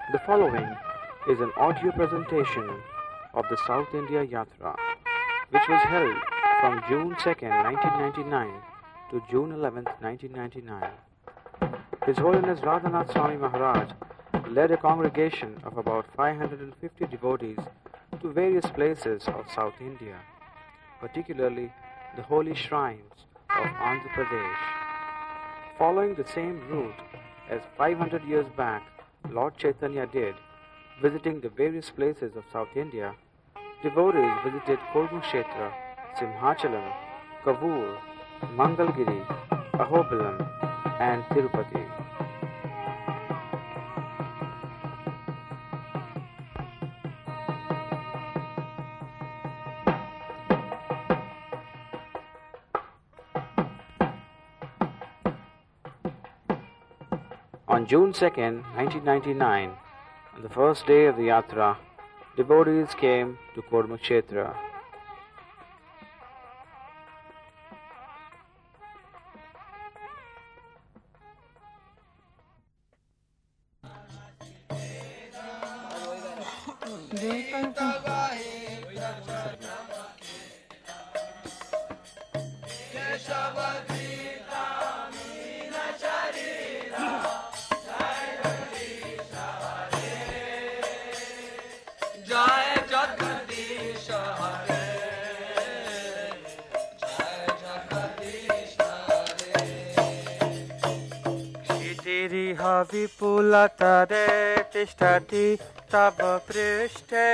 The following is an audio presentation of the South India Yatra, which was held from June 2nd, 1999 to June 11th, 1999. His Holiness Radhanath Swami Maharaj led a congregation of about 550 devotees to various places of South India, particularly the holy shrines of Andhra Pradesh. Following the same route as 500 years back Lord Chaitanya did, visiting the various places of South India, devotees visited Kurmakshetra, Simhachalam, Kavur, Mangalgiri, Ahobilam, and Tirupati. On June 2nd, 1999, on the first day of the Yatra, devotees came to Kurmakshetra. विपुलतरे तिष्ठति तव पृष्ठे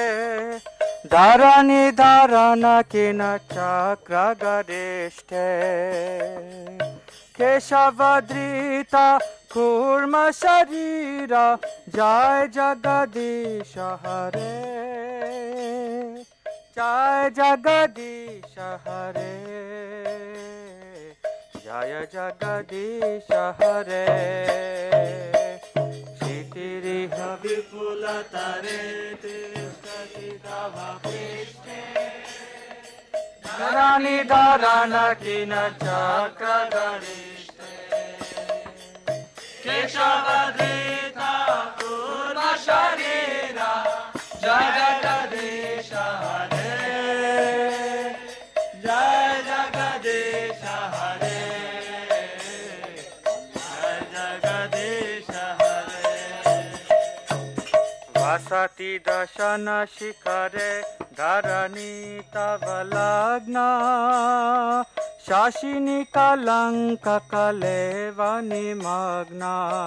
धरणी धरण किन चक्रगरिष्ठे केशवधृता कूर्म शरीर जय जगदीश हरे जय जगदीश हरे जय जगदीश हरे क्षितिरिह विपुलतरे तिष्ठति तव पृष्ठे धरणी धरण किन चक्रगरिष्ठे केशवधृता कूर्म शरीर जय जगदीश हरे जय जगदीश हरे वसति दशन शिखरे धरणी तव लग्न शासिनी कलंक कलेव निमग्न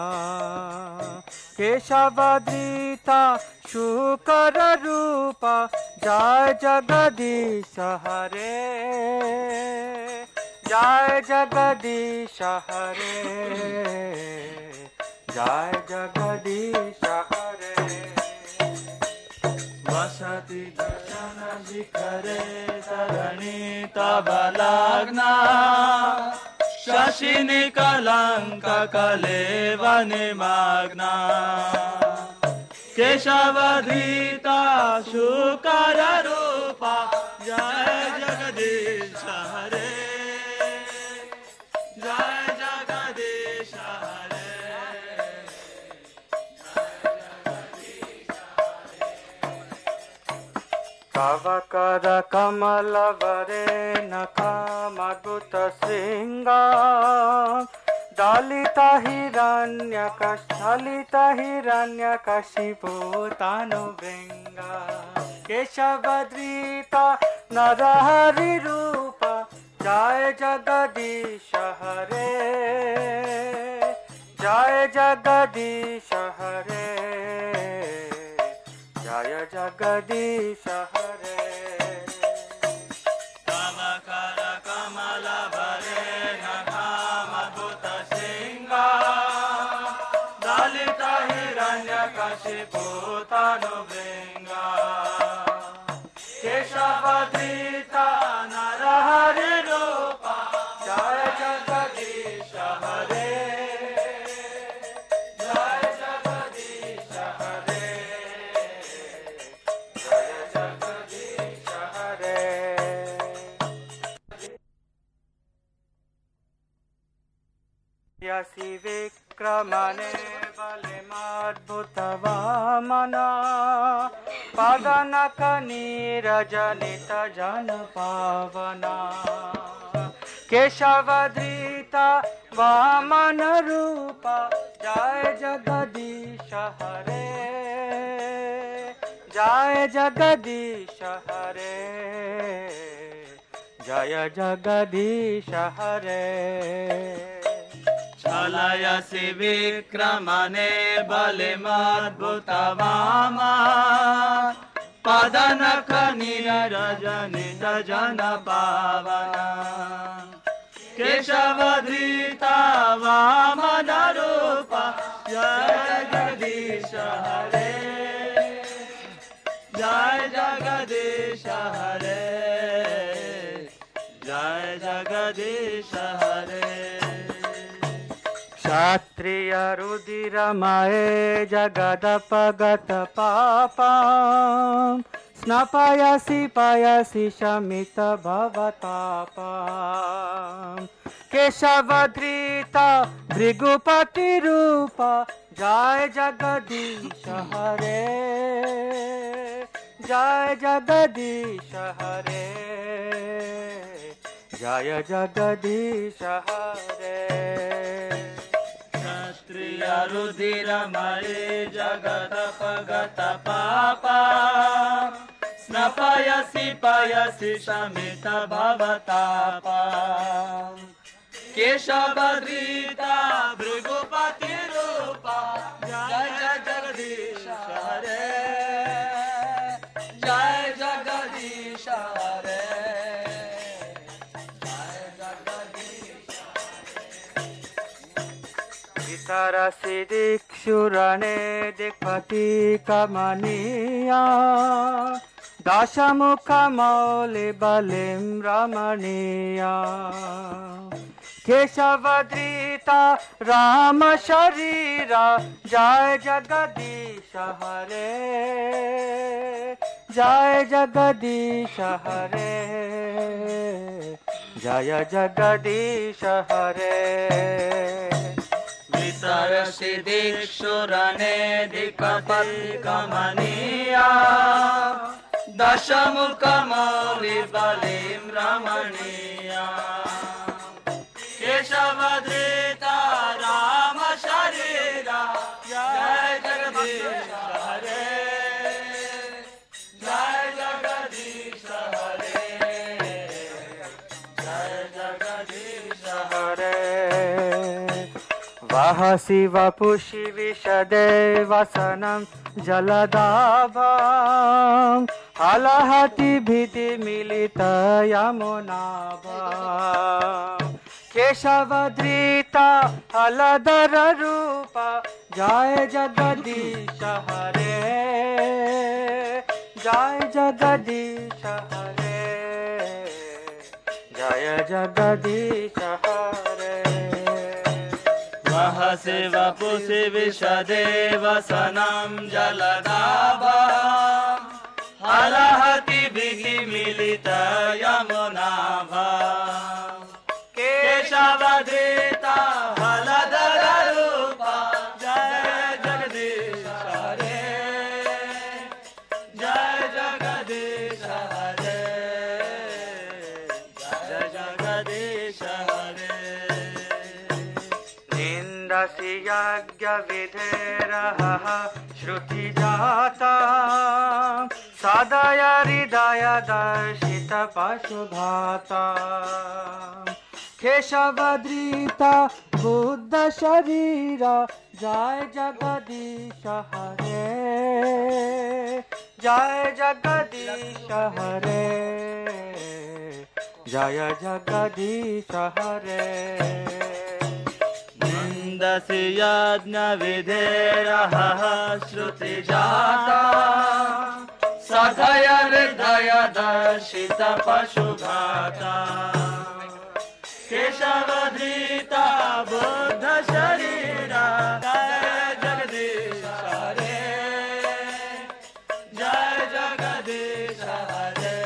केशवधृता शुकर रूप जय जगदीश हरे जय जगदीश हरे जय जगदीश हरे वसति दशन शिखरे धरणी तव लग्न शशिनी कलंक कलेव निमग्न केशवधृता शुकर रूप जय जगदीश हरे जय जगदीश हरे तव कर कमल वरे नखमद्भुत श्रृंग दलिता हिरण्यकशिपु तनुभृंग केशवधृता नरहरि रूप जय जगदीश हरे जय जगदीश हरे जय जगदीश हरे तव कर कमल वरे नखमद्भुत श्रृंग दलित हिरण्यकशिपु तनुभृंग केशवधृता नरहरि रूप जय जगदीश हरे जय जगदीश हरे जय जगदीश हरे यसी विक्रमणे बलिमा अद्भुत वामना पदनक नीरजनित जन पावना केशवधृत वामन रूप जय जगदीश हरे जय जगदीश हरे जय जगदीश हरे चलयसि विक्रमणे बलिमद्भुत वामा पदनख नीरजनित जन पावना केशवधृता वामन रूप जय जगदीश हरे जय जगदीश हरे जय जगदीश हरे क्षत्रिय रुधिरमये जगदपगत पापा स्नपयसि पयसि शमित भवतापा केशवधृत भृगुपति रूप जय जगदीश हरे जय जगदीश हरे जय जगदीश हरे क्षत्रिय रुधिरमये जगदपगत पापा स्नपयसि पयसि शमित भवतापा केशवधृता भृगुपति रूप जय जगदीश हरे जय जगदीश हरे तरसि दिक्षुरणे दिक्पति कमनीया दशमुख मौलि बलिं रमणीया केशवधृता राम शरीरा जय जगदीश हरे जय जगदीश हरे जय जगदीश हरे तरसि दिक्षुरणे दिक्पति कमनीया दशमुख मौलि बलिं रमणीया केशवधृता राम शरीरा जय जगदीश हरे जय जगदीश हरे जय जगदीश हरे वह शिव पुषि विशदे वसनं जलदाभं हलहति भीति मिलित यमुनाभं केशवधृता हलधर रूप जय जगदीश हरे जय जगदीश हरे जय जगदीश हरे वह शिव पुषि विशदे वसनं जलदाभा हलहतिभिः मिलित यमुनाभा केशवधृता हलधर रूप जय जगदीश हरे जय जगदीश हरे जय जगदीश हरे निन्दसि यज्ञ विधेरः श्रुति जाता सदय हृदय दर्शित पशुभाता केशवधृता बुद्ध शरीरा जय जगदीश हरे जय जगदीश हरे जय जगदीश हरे निन्दसि यज्ञ विधेरः श्रुति जाता सदय हृदय दर्शित पशुघाता केशवधृता बुद्ध शरीरा जय जगदीश हरे जय जगदीश हरे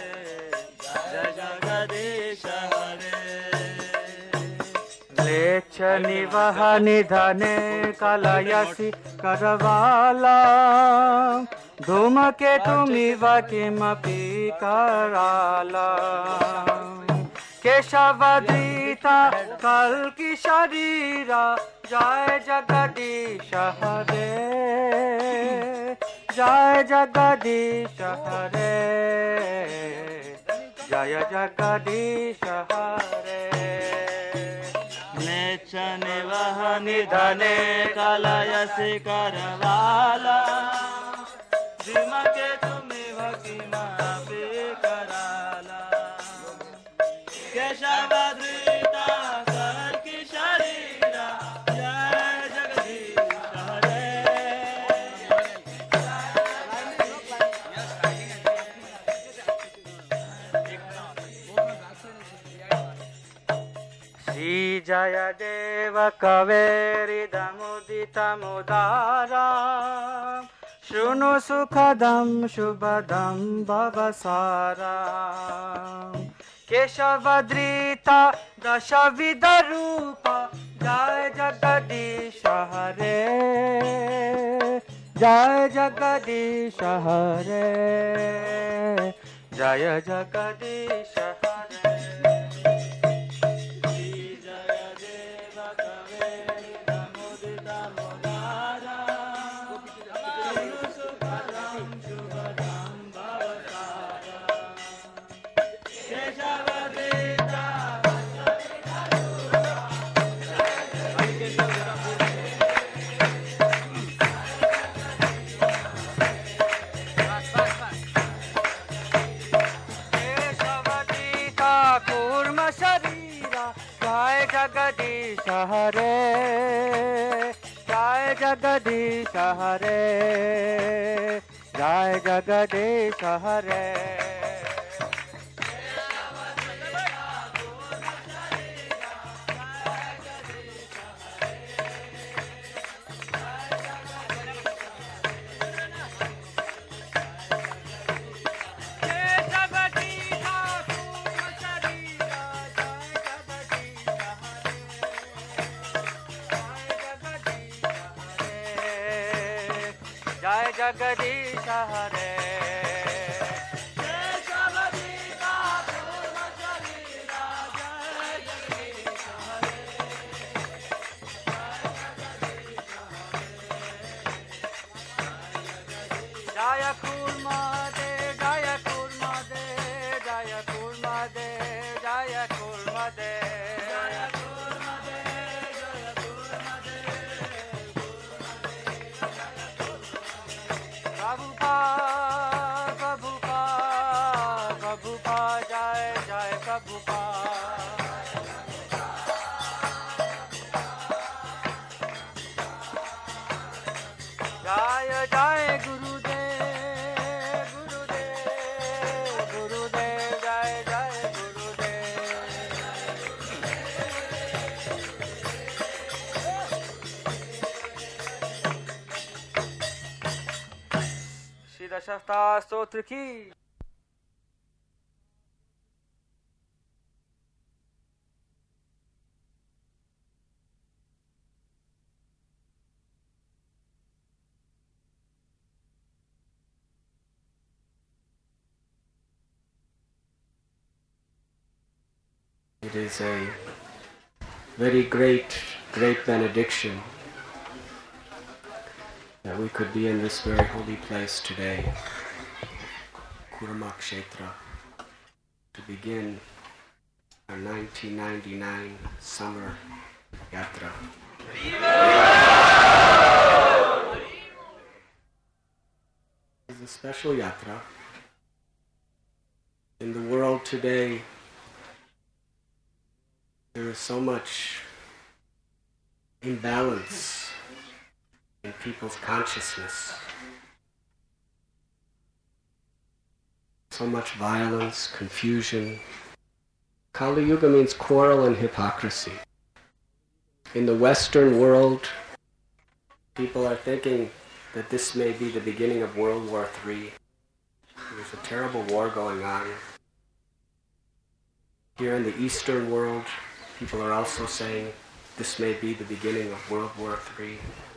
जय जगदीश हरे लेच्छ निवह निधने कलयसि करवाला धूमकेतुमिव किमपि कराला केशवधृता कल्कि शरीरा जय जगदीश हरे जय जगदीश हरे जय जगदीश हरे नेच निवह निधने कलयसि करवाला धूमकेतुमिव किमपि कराला केशवधृता कल्कि शरीरा जय जगदीश हरे श्री जयदेव कवेरिदमुदितमुदारा शृणु सुखदं शुभदं भवसारा केशवधृता दशविधरूप जय जगदीश हरे जय जगदीश हरे जय जगदीश हरे जगदीश हरे जय जगदीश हरे जय जगदीश हरे जय जगदीश हरे जय कुर्मा दे जय कुर्मा दे जय कुर्मा दे जय कुर्मा दे प्रभुपाद जय जय प्रभुपाद जय जय गुरुदेव गुरुदेव गुरुदेव जय जय गुरुदेव श्री दशावतार स्तोत्र की It is a very great benediction that we could be in this very holy place today, Kurmakshetra, to begin our 1999 summer yatra. It's a special yatra. In the world today, there is so much imbalance in people's consciousness. So much violence, confusion. Kali Yuga means quarrel and hypocrisy. In the Western world, people are thinking that this may be the beginning of World War III. There's a terrible war going on. Here in the Eastern world, people are also saying this may be the beginning of World War III.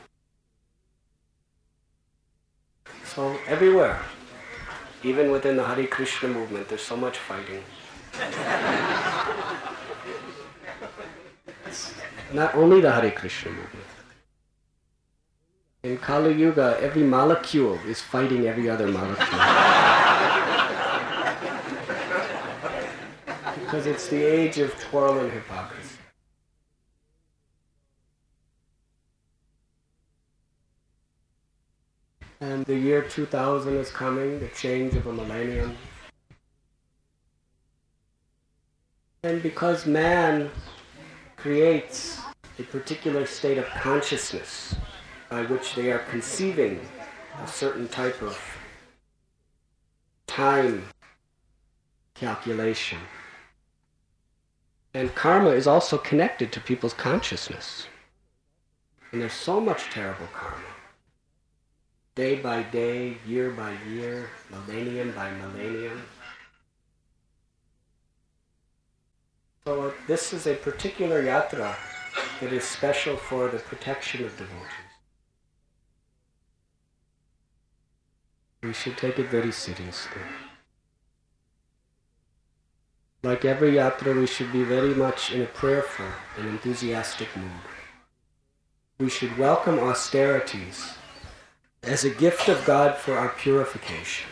So everywhere, even within the Hare Krishna movement, there's so much fighting. Not only the Hare Krishna movement. In Kali Yuga, every molecule is fighting every other molecule. Because it's the age of twirl and hypocrisy. And the year 2000 is coming, the change of a millennium. And because man creates a particular state of consciousness by which they are conceiving a certain type of time calculation. And karma is also connected to people's consciousness. And there's so much terrible karma. Day by day, year by year, millennium by millennium. So this is a particular yatra that is special for the protection of devotees. We should take it very seriously. Like every yatra, we should be very much in a prayerful and enthusiastic mood. We should welcome austerities as a gift of God for our purification.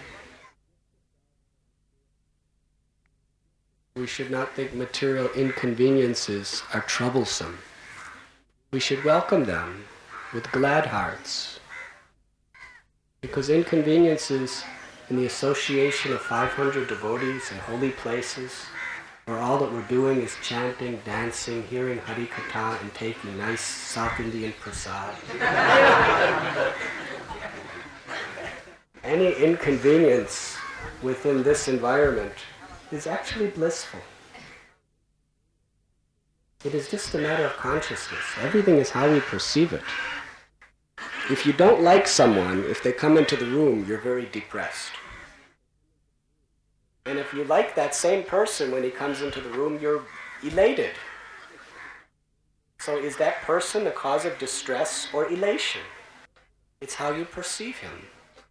We should not think material inconveniences are troublesome. We should welcome them with glad hearts. Because inconveniences in the association of 500 devotees in holy places, where all that we're doing is chanting, dancing, hearing Hari Katha, and taking nice South Indian prasad. Any inconvenience within this environment is actually blissful. It is just a matter of consciousness. Everything is how we perceive it. If you don't like someone, if they come into the room, you're very depressed. And if you like that same person when he comes into the room, you're elated. So is that person the cause of distress or elation? It's how you perceive him.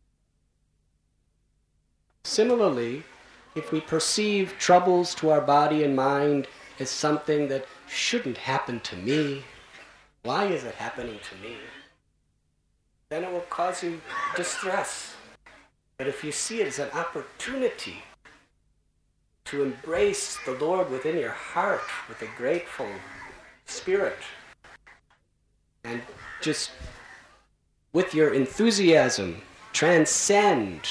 Similarly, if we perceive troubles to our body and mind as something that shouldn't happen to me, why is it happening to me? Then it will cause you distress. But if you see it as an opportunity to embrace the Lord within your heart with a grateful spirit, and just with your enthusiasm transcend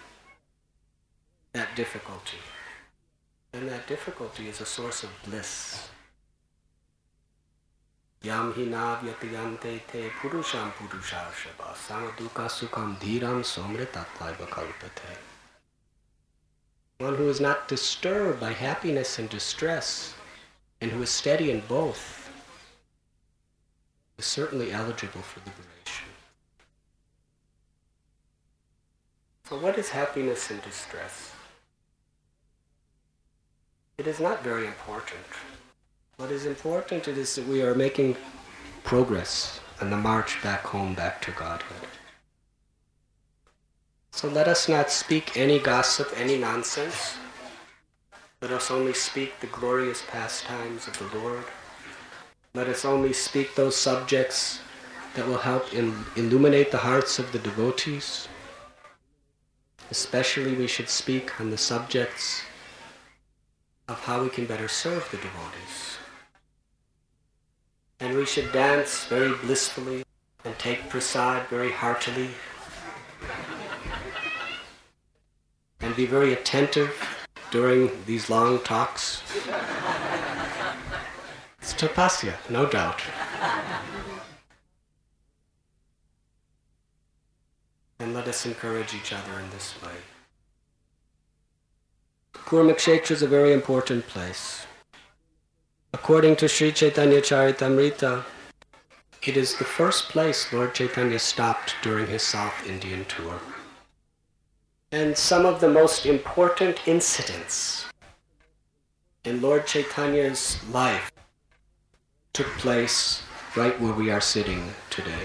that difficulty, then that difficulty is a source of bliss. Yam hinav yatiyante te purusham purushashava samaduka sukham dhiram somritatlaiva kalpate. One who is not disturbed by happiness and distress, and who is steady in both, is certainly eligible for liberation. So what is happiness and distress? It is not very important. What is important is that we are making progress on the march back home, back to Godhood. So let us not speak any gossip, any nonsense. Let us only speak the glorious pastimes of the Lord. Let us only speak those subjects that will help illuminate the hearts of the devotees. Especially we should speak on the subjects of how we can better serve the devotees. And we should dance very blissfully and take prasad very heartily and be very attentive during these long talks. It's tapasya, no doubt. And let us encourage each other in this way. Kurmakshetra is a very important place. According to Sri Chaitanya Charitamrita, it is the first place Lord Chaitanya stopped during his South Indian tour. And some of the most important incidents in Lord Chaitanya's life took place right where we are sitting today.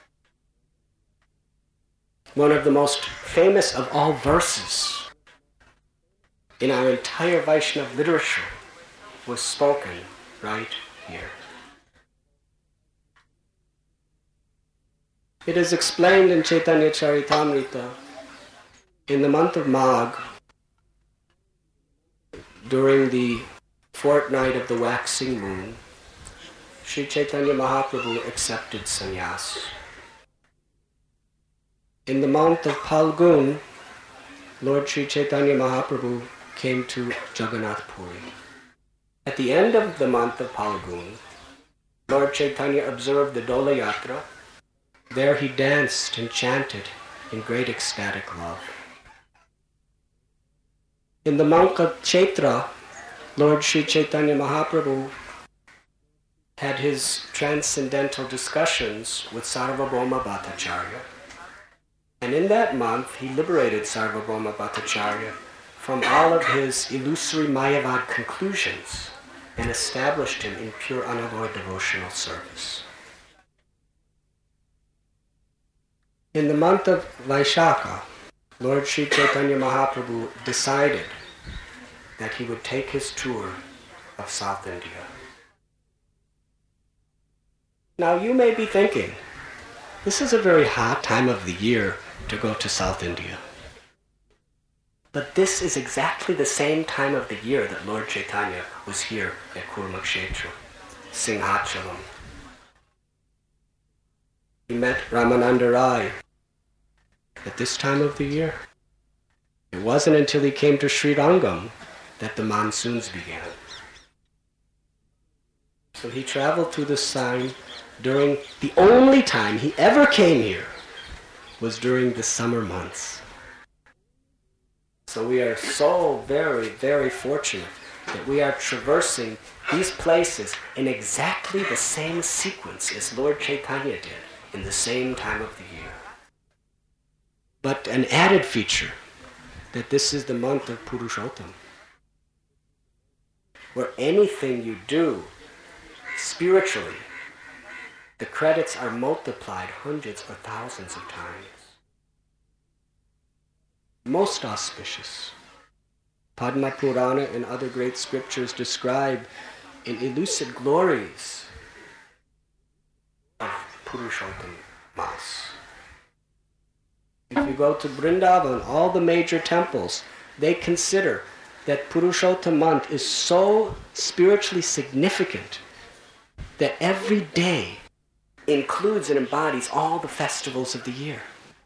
One of the most famous of all verses in our entire Vaishnava literature was spoken right here. It is explained in Chaitanya Charitamrita in the month of Magh, during the fortnight of the waxing moon, Sri Chaitanya Mahaprabhu accepted sannyas. In the month of Phalgun, Lord Sri Chaitanya Mahaprabhu came to Jagannath Puri. At the end of the month of Phalgun, Lord Chaitanya observed the Dola Yatra. There he danced and chanted in great ecstatic love. In the month of Chaitra, Lord Sri Chaitanya Mahaprabhu had his transcendental discussions with Sarvabhauma Bhattacharya. And in that month, he liberated Sarvabhauma Bhattacharya from all of his illusory Mayavad conclusions and established him in pure unalloyed devotional service. In the month of Vaishakha, Lord Sri Chaitanya Mahaprabhu decided that he would take his tour of South India. Now you may be thinking, this is a very hot time of the year to go to South India. But this is exactly the same time of the year that Lord Chaitanya was here at Kurmakshetra, Singhachalam. He met Ramananda Rai at this time of the year. It wasn't until he came to Sri Rangam that the monsoons began. So he traveled through this sign during the only time he ever came here was during the summer months. So we are so very, very fortunate that we are traversing these places in exactly the same sequence as Lord Chaitanya did in the same time of the year. But an added feature, that this is the month of Purushottam, where anything you do spiritually, the credits are multiplied hundreds or thousands of times. Most auspicious. Padma Purana and other great scriptures describe in elusive glories of Purushottam Mas. If you go to Vrindavan, all the major temples, they consider that Purushottam month is so spiritually significant that every day includes and embodies all the festivals of the year.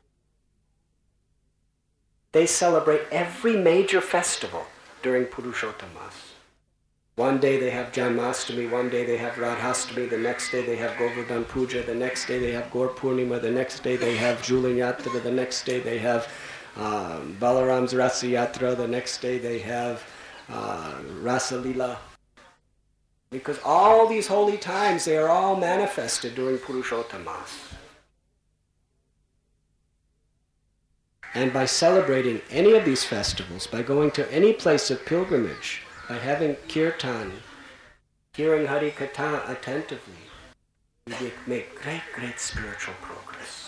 They celebrate every major festival during Purushottam Mas. One day they have Janmashtami, one day they have Radhastami, the next day they have Govardhan Puja, the next day they have Gaur Purnima, the next day they have Julan Yatra, the next day they have Balaram's Rasa Yatra, the next day they have Rasa Lila. Because all these holy times, they are all manifested during Purushottam Mas. And by celebrating any of these festivals, by going to any place of pilgrimage, by having kirtan, hearing Hari Katha attentively, we make great, great spiritual progress.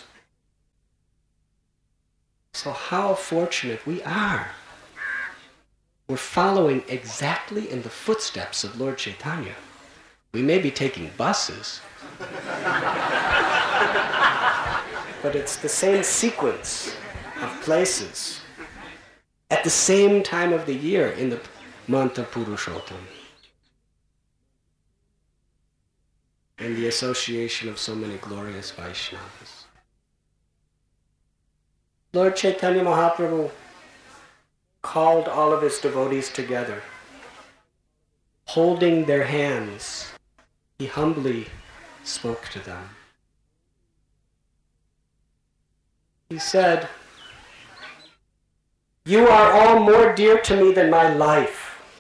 So how fortunate we are. We're following exactly in the footsteps of Lord Chaitanya. We may be taking buses, but it's the same sequence of places at the same time of the year in the month of Purushottam. And the association of so many glorious Vaishnavas. Lord Chaitanya Mahaprabhu called all of his devotees together. Holding their hands, he humbly spoke to them. He said, "You are all more dear to me than my life.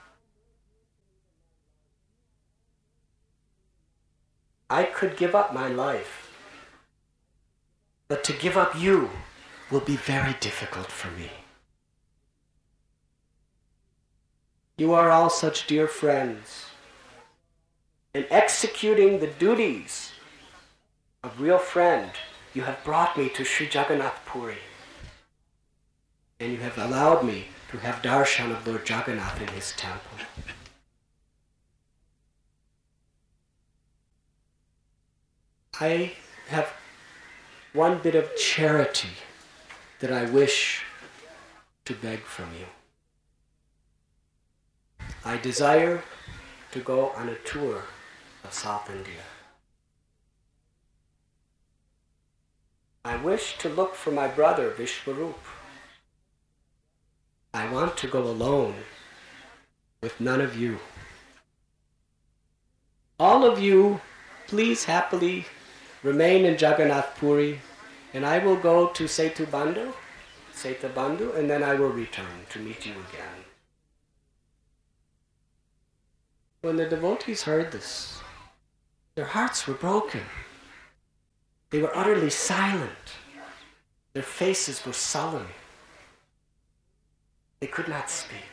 I could give up my life, but to give up you will be very difficult for me. You are all such dear friends, and executing the duties of real friend, you have brought me to Sri Jagannath Puri. And you have allowed me to have darshan of Lord Jagannath in his temple. I have one bit of charity that I wish to beg from you. I desire to go on a tour of South India. I wish to look for my brother Vishwarup. I want to go alone with none of you. All of you, please happily remain in Jagannath Puri, and I will go to Setu Bandhu, and then I will return to meet you again. When the devotees heard this, their hearts were broken. They were utterly silent. Their faces were sullen. They could not speak.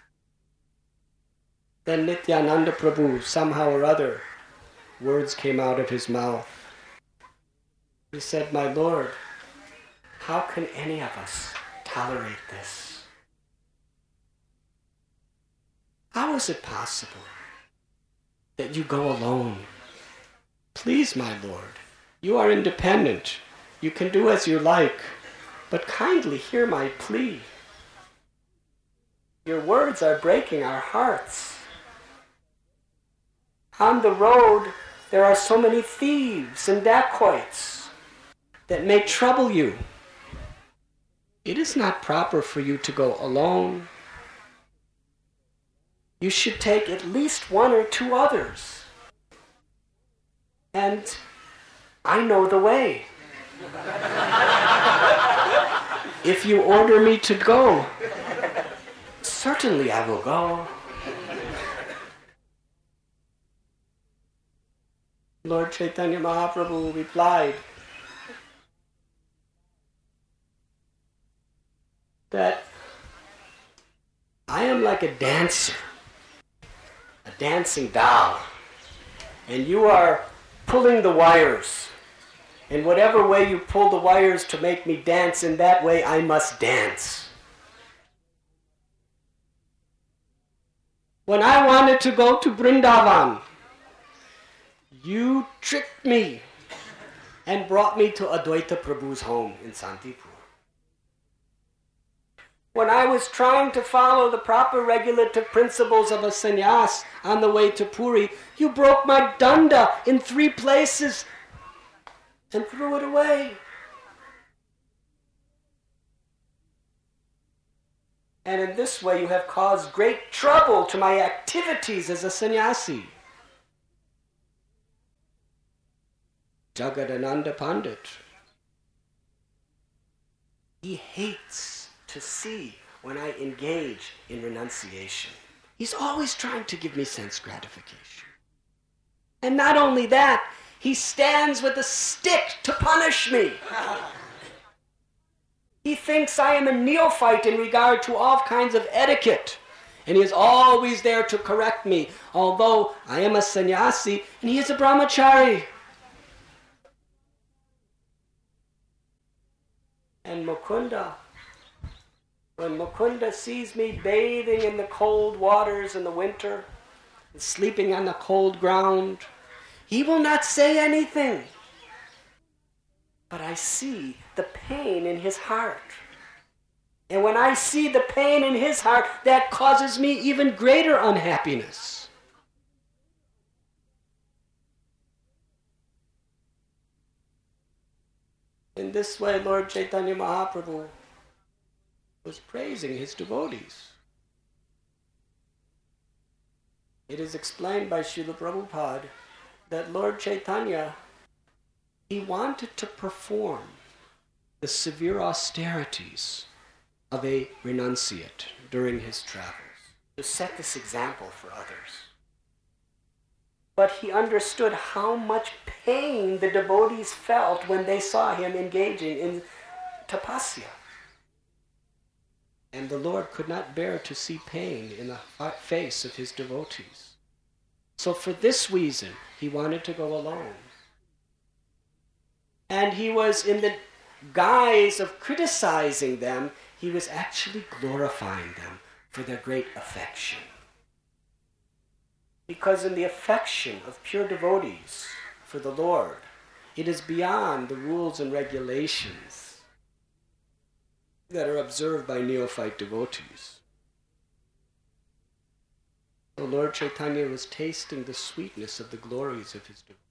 Then Nityananda Prabhu, somehow or other, words came out of his mouth. He said, "My Lord, how can any of us tolerate this? How is it possible that you go alone? Please, my Lord, you are independent. You can do as you like, but kindly hear my plea. Your words are breaking our hearts. On the road, there are so many thieves and dacoits that may trouble you. It is not proper for you to go alone. You should take at least one or two others. And I know the way. If you order me to go, certainly I will go." Lord Chaitanya Mahaprabhu replied that I am like a dancer, a dancing doll, and you are pulling the wires. In whatever way you pull the wires to make me dance, in that way I must dance. When I wanted to go to Vrindavan, you tricked me and brought me to Advaita Prabhu's home in Santipur. When I was trying to follow the proper regulative principles of a sannyas on the way to Puri, you broke my danda in 3 places and threw it away. And in this way you have caused great trouble to my activities as a sannyasi. Jagadananda Pandit, he hates to see when I engage in renunciation. He's always trying to give me sense gratification. And not only that, he stands with a stick to punish me. He thinks I am a neophyte in regard to all kinds of etiquette. And he is always there to correct me, although I am a sannyasi and he is a brahmachari. And Mukunda, when Mukunda sees me bathing in the cold waters in the winter, and sleeping on the cold ground, he will not say anything. But I see the pain in his heart. And when I see the pain in his heart, that causes me even greater unhappiness. In this way, Lord Chaitanya Mahaprabhu was praising his devotees. It is explained by Srila Prabhupada that Lord Chaitanya, he wanted to perform the severe austerities of a renunciate during his travels, to set this example for others. But he understood how much pain the devotees felt when they saw him engaging in tapasya. And the Lord could not bear to see pain in the face of his devotees. So for this reason, he wanted to go alone. And he was, in the guise of criticizing them, he was actually glorifying them for their great affection. Because in the affection of pure devotees for the Lord, it is beyond the rules and regulations that are observed by neophyte devotees. So Lord Chaitanya was tasting the sweetness of the glories of his devotees.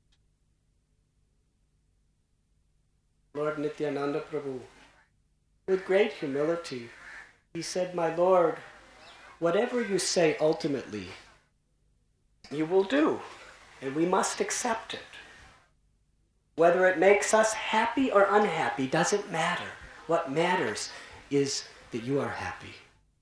Lord Nityananda Prabhu, with great humility, he said, "My Lord, whatever you say ultimately, you will do, and we must accept it. Whether it makes us happy or unhappy doesn't matter. What matters is that you are happy.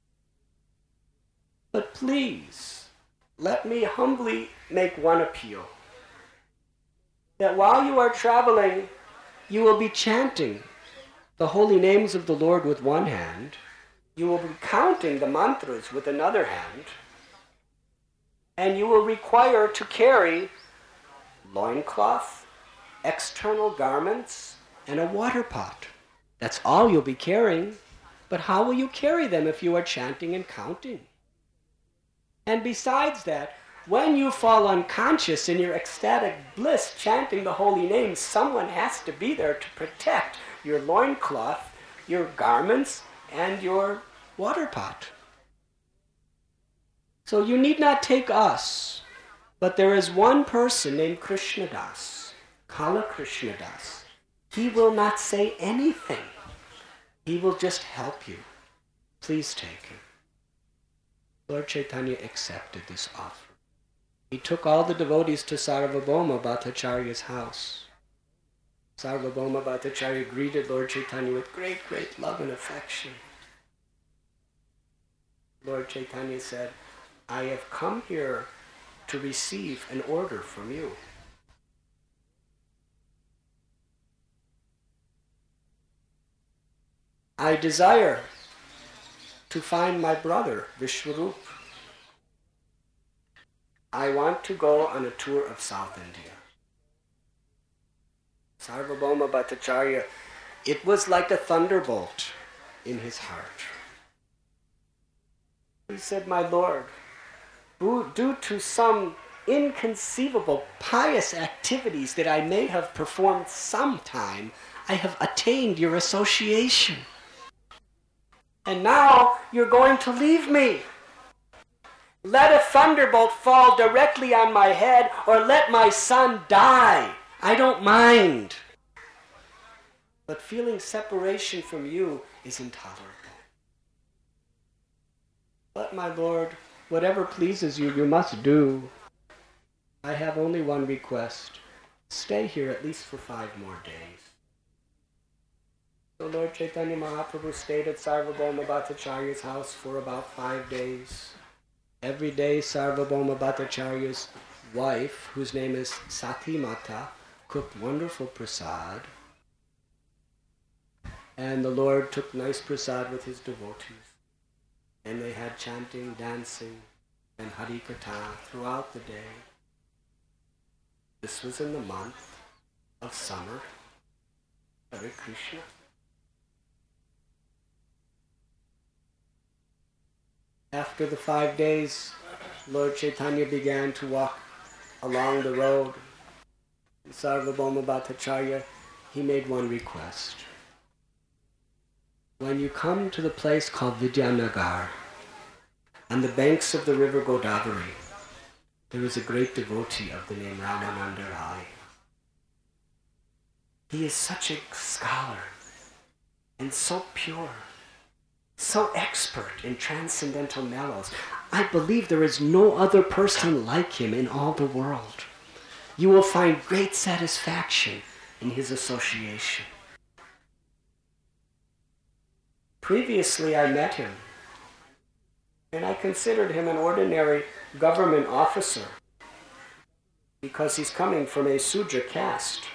But please, let me humbly make one appeal. That while you are traveling, you will be chanting the holy names of the Lord with one hand, you will be counting the mantras with another hand, and you will require to carry loincloth, external garments, and a water pot. That's all you'll be carrying. But how will you carry them if you are chanting and counting? And besides that, when you fall unconscious in your ecstatic bliss chanting the holy names, someone has to be there to protect your loincloth, your garments, and your water pot. So you need not take us, but there is one person named Krishnadas, Kala Krishnadas. He will not say anything. He will just help you. Please take him." Lord Chaitanya accepted this offer. He took all the devotees to Sarvabhauma Bhattacharya's house. Sarvabhauma Bhattacharya greeted Lord Chaitanya with great, great love and affection. Lord Chaitanya said, "I have come here to receive an order from you." "I desire to find my brother, Vishwarup. I want to go on a tour of South India." Sarvabhauma Bhattacharya, it was like a thunderbolt in his heart. He said, "My Lord, due to some inconceivable pious activities that I may have performed sometime, I have attained your association. And now you're going to leave me. Let a thunderbolt fall directly on my head, or let my son die. I don't mind. But feeling separation from you is intolerable. But my Lord, whatever pleases you, you must do. I have only one request. Stay here at least for 5 more days." So Lord Chaitanya Mahaprabhu stayed at Sarvabhauma Bhattacharya's house for about 5 days. Every day Sarvabhauma Bhattacharya's wife, whose name is Sati Mata, cooked wonderful prasad. And the Lord took nice prasad with his devotees. And they had chanting, dancing, and Harikatha throughout the day. This was in the month of summer. Hare Krishna. After the 5 days, Lord Chaitanya began to walk along the road. And Sarvabhauma Bhattacharya, he made one request. When you come to the place called Vidyanagar, on the banks of the river Godavari, there is a great devotee of the name Ramananda Rai. He is such a scholar and so pure, so expert in transcendental mellows. I believe there is no other person like him in all the world. You will find great satisfaction in his association. Previously I met him, and I considered him an ordinary government officer because he's coming from a Sudra caste.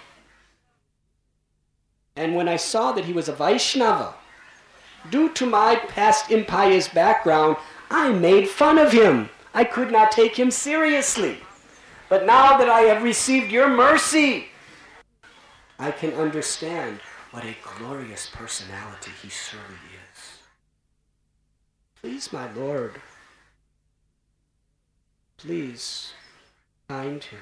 And when I saw that he was a Vaishnava, due to my past impious background, I made fun of him. I could not take him seriously. But now that I have received your mercy, I can understand what a glorious personality he surely is. Please, my Lord, please find him.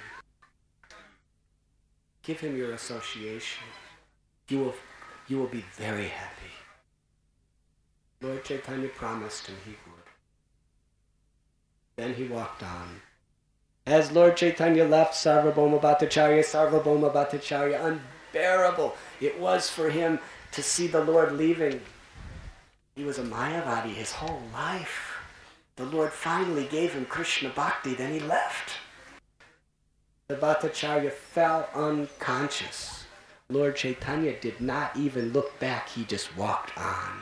Give him your association. You will be very happy. Lord Chaitanya promised him he would. Then he walked on. As Lord Chaitanya left Sarvabhauma Bhattacharya, unbearable it was for him to see the Lord leaving. He was a Mayavadi his whole life. The Lord finally gave him Krishna Bhakti, then he left. The Bhattacharya fell unconscious. Lord Chaitanya did not even look back, he just walked on.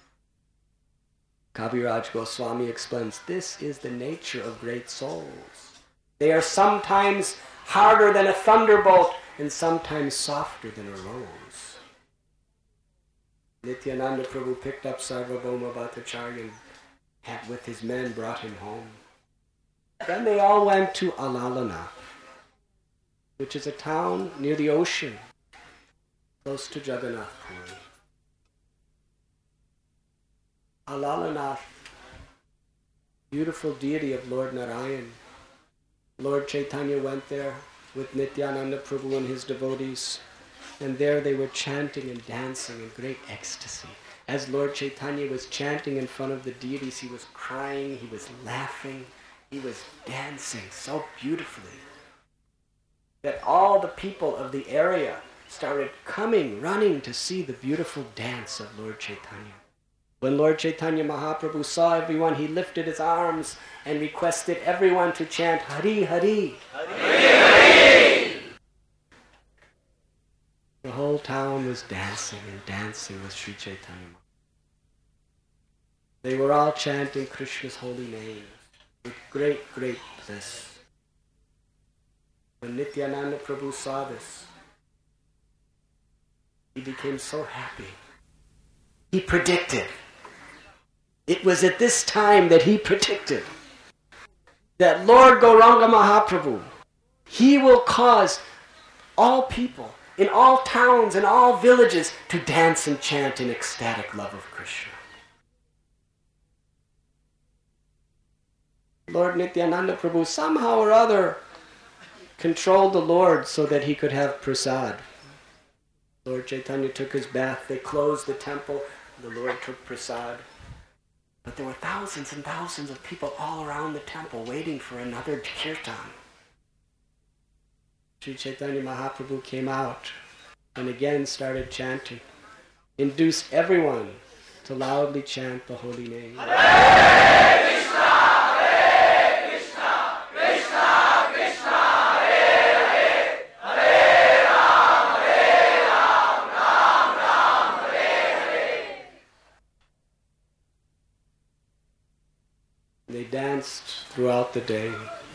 Kaviraj Goswami explains, this is the nature of great souls. They are sometimes harder than a thunderbolt and sometimes softer than a rose. Nityananda Prabhu picked up Sarvabhauma Bhattacharya and with his men brought him home. Then they all went to Alalana, which is a town near the ocean, close to Jagannath Puri. Alalanath, beautiful deity of Lord Narayan. Lord Chaitanya went there with Nityananda Prabhu and his devotees, and there they were chanting and dancing in great ecstasy. As Lord Chaitanya was chanting in front of the deities, he was crying, he was laughing, he was dancing so beautifully that all the people of the area started coming, running to see the beautiful dance of Lord Chaitanya. When Lord Chaitanya Mahaprabhu saw everyone, he lifted his arms and requested everyone to chant Hari Hari. Hari Hari. The whole town was dancing and dancing with Sri Chaitanya. They were all chanting Krishna's holy name with great, great bliss. When Nityananda Prabhu saw this, he became so happy. He predicted. It was at this time that he predicted that Lord Gauranga Mahaprabhu, he will cause all people in all towns and all villages to dance and chant in ecstatic love of Krishna. Lord Nityananda Prabhu somehow or other controlled the Lord so that he could have prasad. Lord Chaitanya took his bath, they closed the temple, the Lord took prasad. But there were thousands and thousands of people all around the temple waiting for another kirtan. Sri Chaitanya Mahaprabhu came out and again started chanting, induced everyone to loudly chant the holy name. Hare Krishna, Hare Krishna, Krishna Krishna, Hare Hare, Hare Ram, Ram Ram, Hare Hare. They danced throughout the day.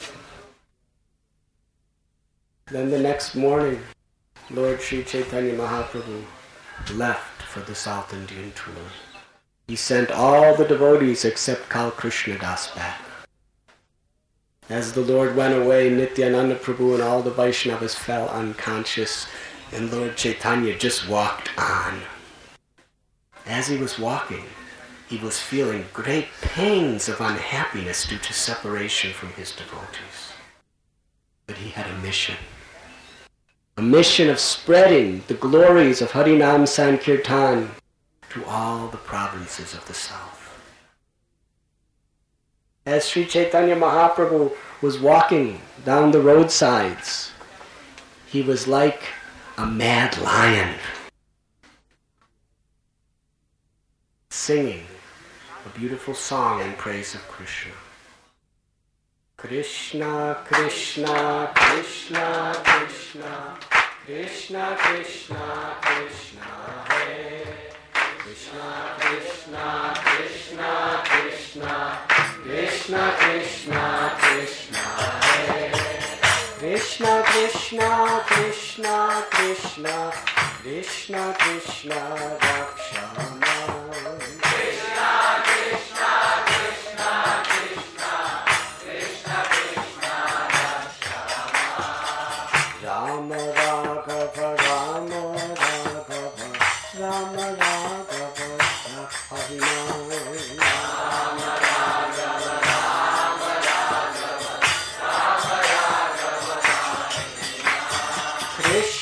Then the next morning, Lord Sri Chaitanya Mahaprabhu left for the South Indian tour. He sent all the devotees except Kal Krishna Das back. As the Lord went away, Nityananda Prabhu and all the Vaishnavas fell unconscious, and Lord Chaitanya just walked on. As he was walking, he was feeling great pains of unhappiness due to separation from his devotees. But he had a mission of spreading the glories of Harinam Sankirtan to all the provinces of the south. As Sri Chaitanya Mahaprabhu was walking down the roadsides, he was like a mad lion, singing a beautiful song in praise of Krishna. Krishna, Krishna, Krishna, Krishna, Krishna, Krishna, Krishna, Hare. Krishna, Krishna, Krishna, Krishna, Krishna, Krishna, Krishna, Hare. Krishna, Krishna, Krishna, Krishna, Krishna, Krishna, Rakshana.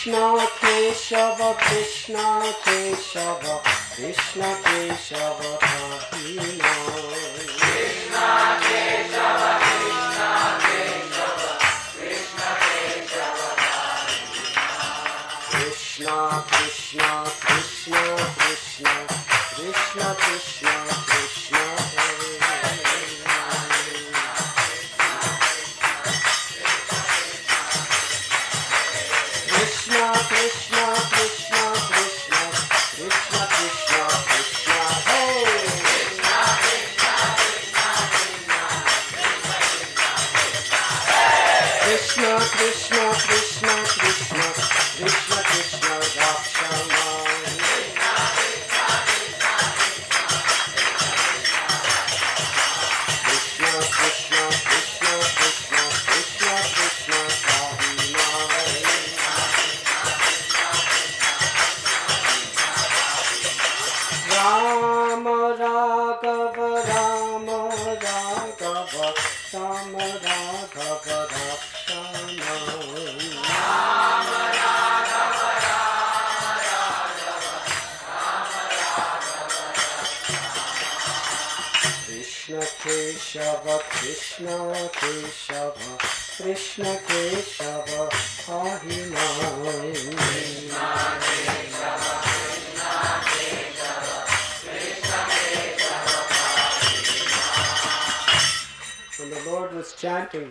Krishna Keshava, Krishna Keshava, Krishna Keshava Pahi Nam. Krishna Keshava, Krishna Keshava, Krishna Keshava Pahi Nam. Krishna Krishna Krishna Krishna, Krishna Krishna Krishna Hare Hare. Krishna Krishna Krishna Krishna, Krishna Krishna Krishna Hare. Krishna Krishna Krishna Krishna, Krishna Krishna Rakshana. Krishna Krishna Krishna Krishna, Krishna Krishna Kahina. Rama Raghava Rama Raghava, Rama Raghava Rakshana. Krishna Keshava, Krishna Keshava, Krishna Keshava Pahi Nam. When the Lord was chanting,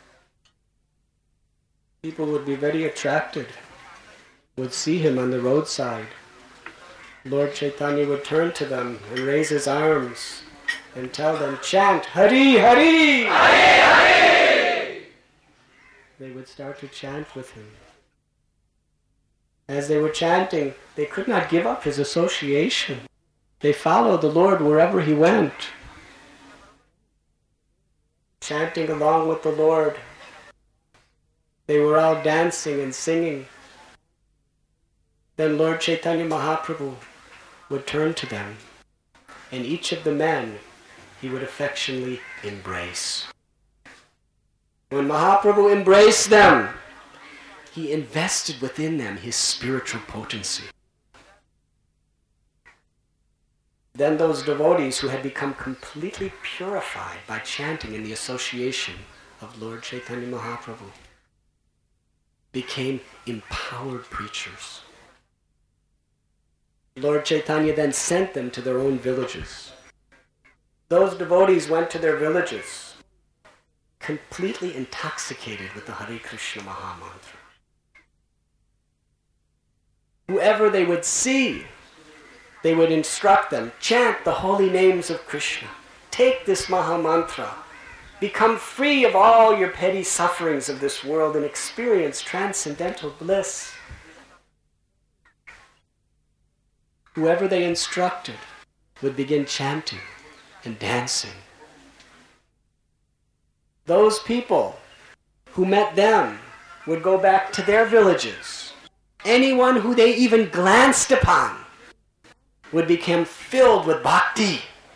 people would be very attracted, would see him on the roadside. Lord Chaitanya would turn to them and raise his arms and tell them, chant, Hari, Hari! Hari, Hari! They would start to chant with him. As they were chanting, they could not give up his association. They followed the Lord wherever he went, chanting along with the Lord. They were all dancing and singing. Then Lord Chaitanya Mahaprabhu would turn to them, and each of the men he would affectionately embrace. When Mahaprabhu embraced them, he invested within them his spiritual potency. Then those devotees who had become completely purified by chanting in the association of Lord Chaitanya Mahaprabhu became empowered preachers. Lord Chaitanya then sent them to their own villages. Those devotees went to their villages completely intoxicated with the Hare Krishna Mahamantra. Whoever they would see, they would instruct them, chant the holy names of Krishna. Take this Mahamantra. Become free of all your petty sufferings of this world and experience transcendental bliss. Whoever they instructed would begin chanting and dancing. Those people who met them would go back to their villages. Anyone who they even glanced upon would become filled with bhakti.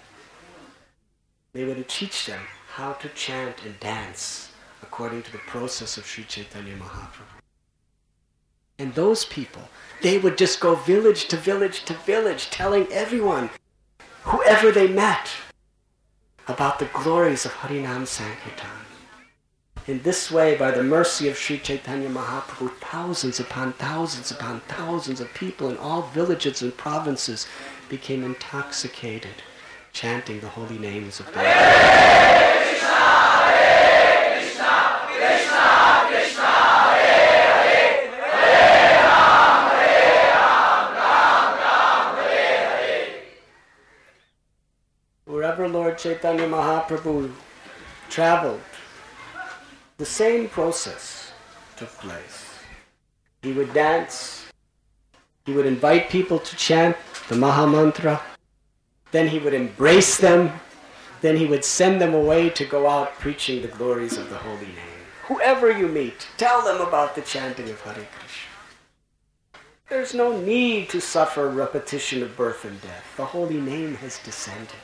They would teach them how to chant and dance according to the process of Sri Chaitanya Mahaprabhu. And those people, they would just go village to village to village, telling everyone, whoever they met, about the glories of Harinam Sankirtan. In this way, by the mercy of Sri Chaitanya Mahaprabhu, thousands upon thousands upon thousands of people in all villages and provinces became intoxicated, chanting the holy names of God. Hare Krishna, Hare Krishna, Krishna Krishna, Hare Hare, Hare Ram, Ram Ram, Hare Hare. Wherever Lord Chaitanya Mahaprabhu traveled, the same process took place. He would dance, he would invite people to chant the Mahamantra, then he would embrace them, then he would send them away to go out preaching the glories of the holy name. Whoever you meet, tell them about the chanting of Hare Krishna. There's no need to suffer repetition of birth and death. The holy name has descended.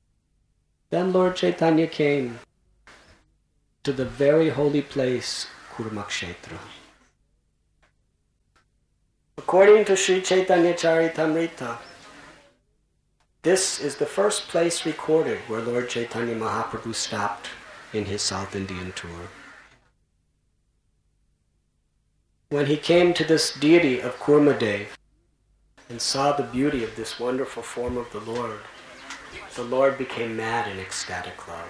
Then Lord Chaitanya came to the very holy place, Kurmakshetra. According to Sri Chaitanya Charitamrita, this is the first place recorded where Lord Chaitanya Mahaprabhu stopped in his South Indian tour. When he came to this deity of Kurmadev and saw the beauty of this wonderful form of the Lord became mad in ecstatic love.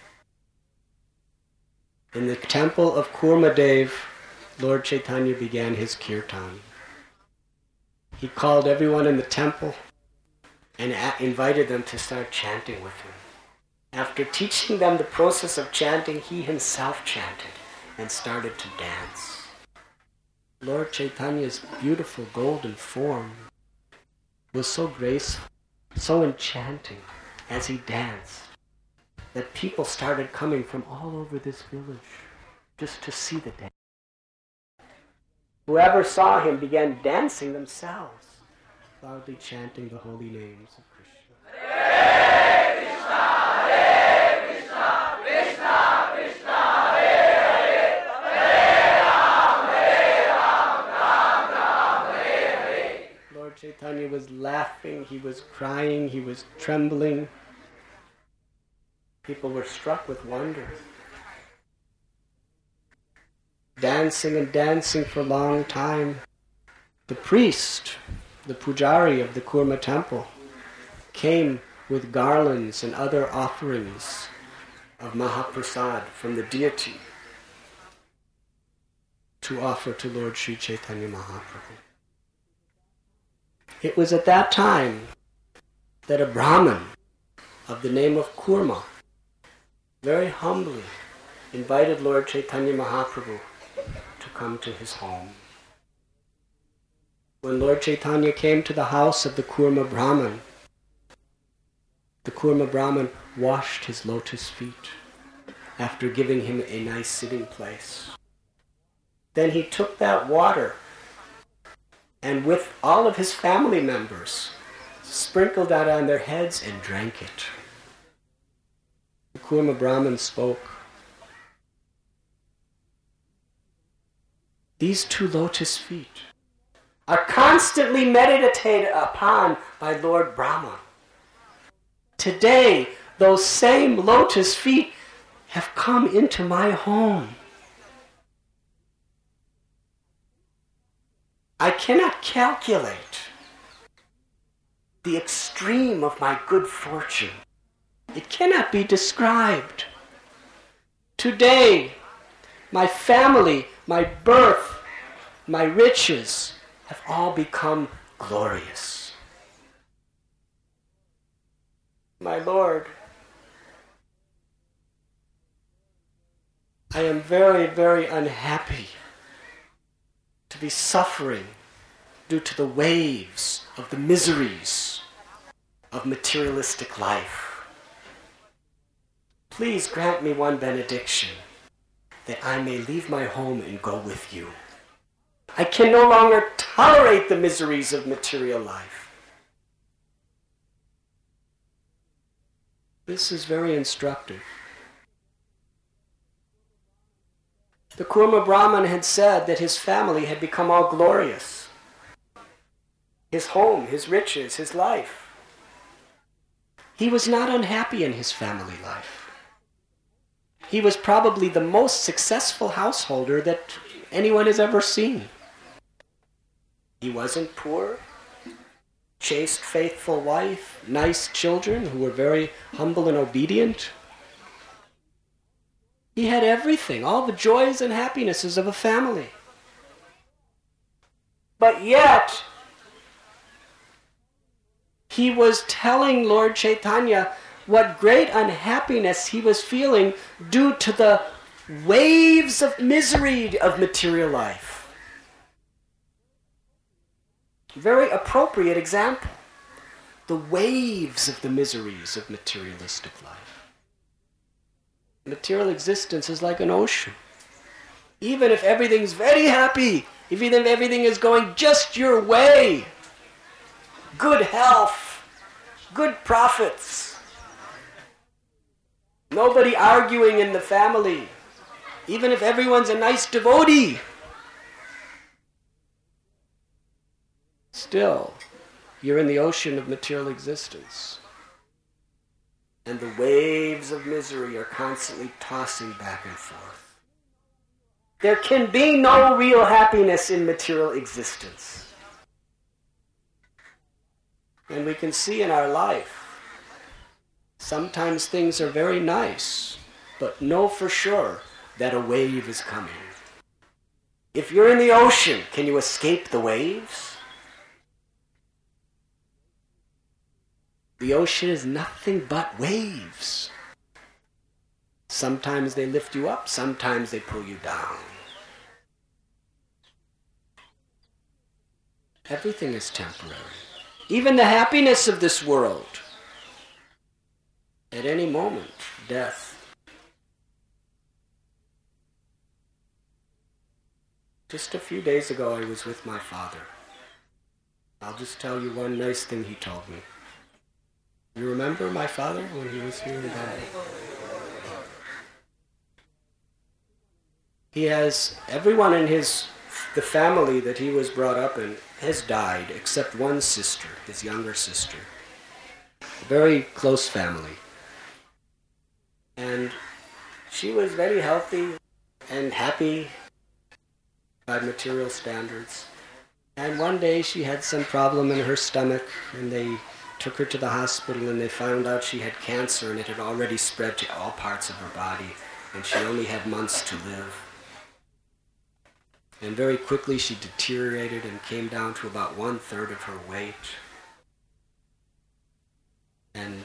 In the temple of Kurmadev, Lord Chaitanya began his kirtan. He called everyone in the temple and invited them to start chanting with him. After teaching them the process of chanting, he himself chanted and started to dance. Lord Chaitanya's beautiful golden form was so graceful, so enchanting as he danced, that people started coming from all over this village just to see the dance. Whoever saw him began dancing themselves, loudly chanting the holy names of Krishna. Hare Krishna, Hare Krishna, Krishna Krishna, Hare Hare, Hare Ram, Ram Ram, Hare Hare. Lord Chaitanya was laughing, he was crying, he was trembling. People were struck with wonder. Dancing and dancing for a long time. The priest, the pujari of the Kurma temple, came with garlands and other offerings of Mahaprasad from the deity to offer to Lord Sri Chaitanya Mahaprabhu. It was at that time that a Brahmin of the name of Kurma very humbly invited Lord Chaitanya Mahaprabhu to come to his home. When Lord Chaitanya came to the house of the Kurma Brahmin washed his lotus feet after giving him a nice sitting place. Then he took that water and with all of his family members sprinkled that on their heads and drank it. The Kurma Brahmin spoke. These two lotus feet are constantly meditated upon by Lord Brahma. Today, those same lotus feet have come into my home. I cannot calculate the extreme of my good fortune. It cannot be described. Today, my family, my birth, my riches have all become glorious. My Lord, I am very, very unhappy to be suffering due to the waves of the miseries of materialistic life. Please grant me one benediction, that I may leave my home and go with you. I can no longer tolerate the miseries of material life. This is very instructive. The Kurma Brahmin had said that his family had become all glorious. His home, his riches, his life. He was not unhappy in his family life. He was probably the most successful householder that anyone has ever seen. He wasn't poor. Chaste, faithful wife, nice children who were very humble and obedient. He had everything, all the joys and happinesses of a family. But yet, he was telling Lord Chaitanya what great unhappiness he was feeling due to the waves of misery of material life. Very appropriate example. The waves of the miseries of materialistic life. Material existence is like an ocean. Even if everything's very happy, even if everything is going just your way, good health, good profits, nobody arguing in the family, Even if everyone's a nice devotee, still, you're in the ocean of material existence. And the waves of misery are constantly tossing back and forth. There can be no real happiness in material existence. And we can see in our life, sometimes things are very nice, but know for sure that a wave is coming. If you're in the ocean, can you escape the waves? The ocean is nothing but waves. Sometimes they lift you up, sometimes they pull you down. Everything is temporary. Even the happiness of this world. At any moment, death. Just a few days ago, I was with my father. I'll just tell you one nice thing he told me. You remember my father when he was here in Bali? He has, everyone in the family that he was brought up in has died, except one sister, his younger sister. A very close family. And she was very healthy and happy by material standards. And one day she had some problem in her stomach, and they took her to the hospital, and they found out she had cancer, and it had already spread to all parts of her body, and she only had months to live. And very quickly she deteriorated and came down to about 1/3 of her weight. And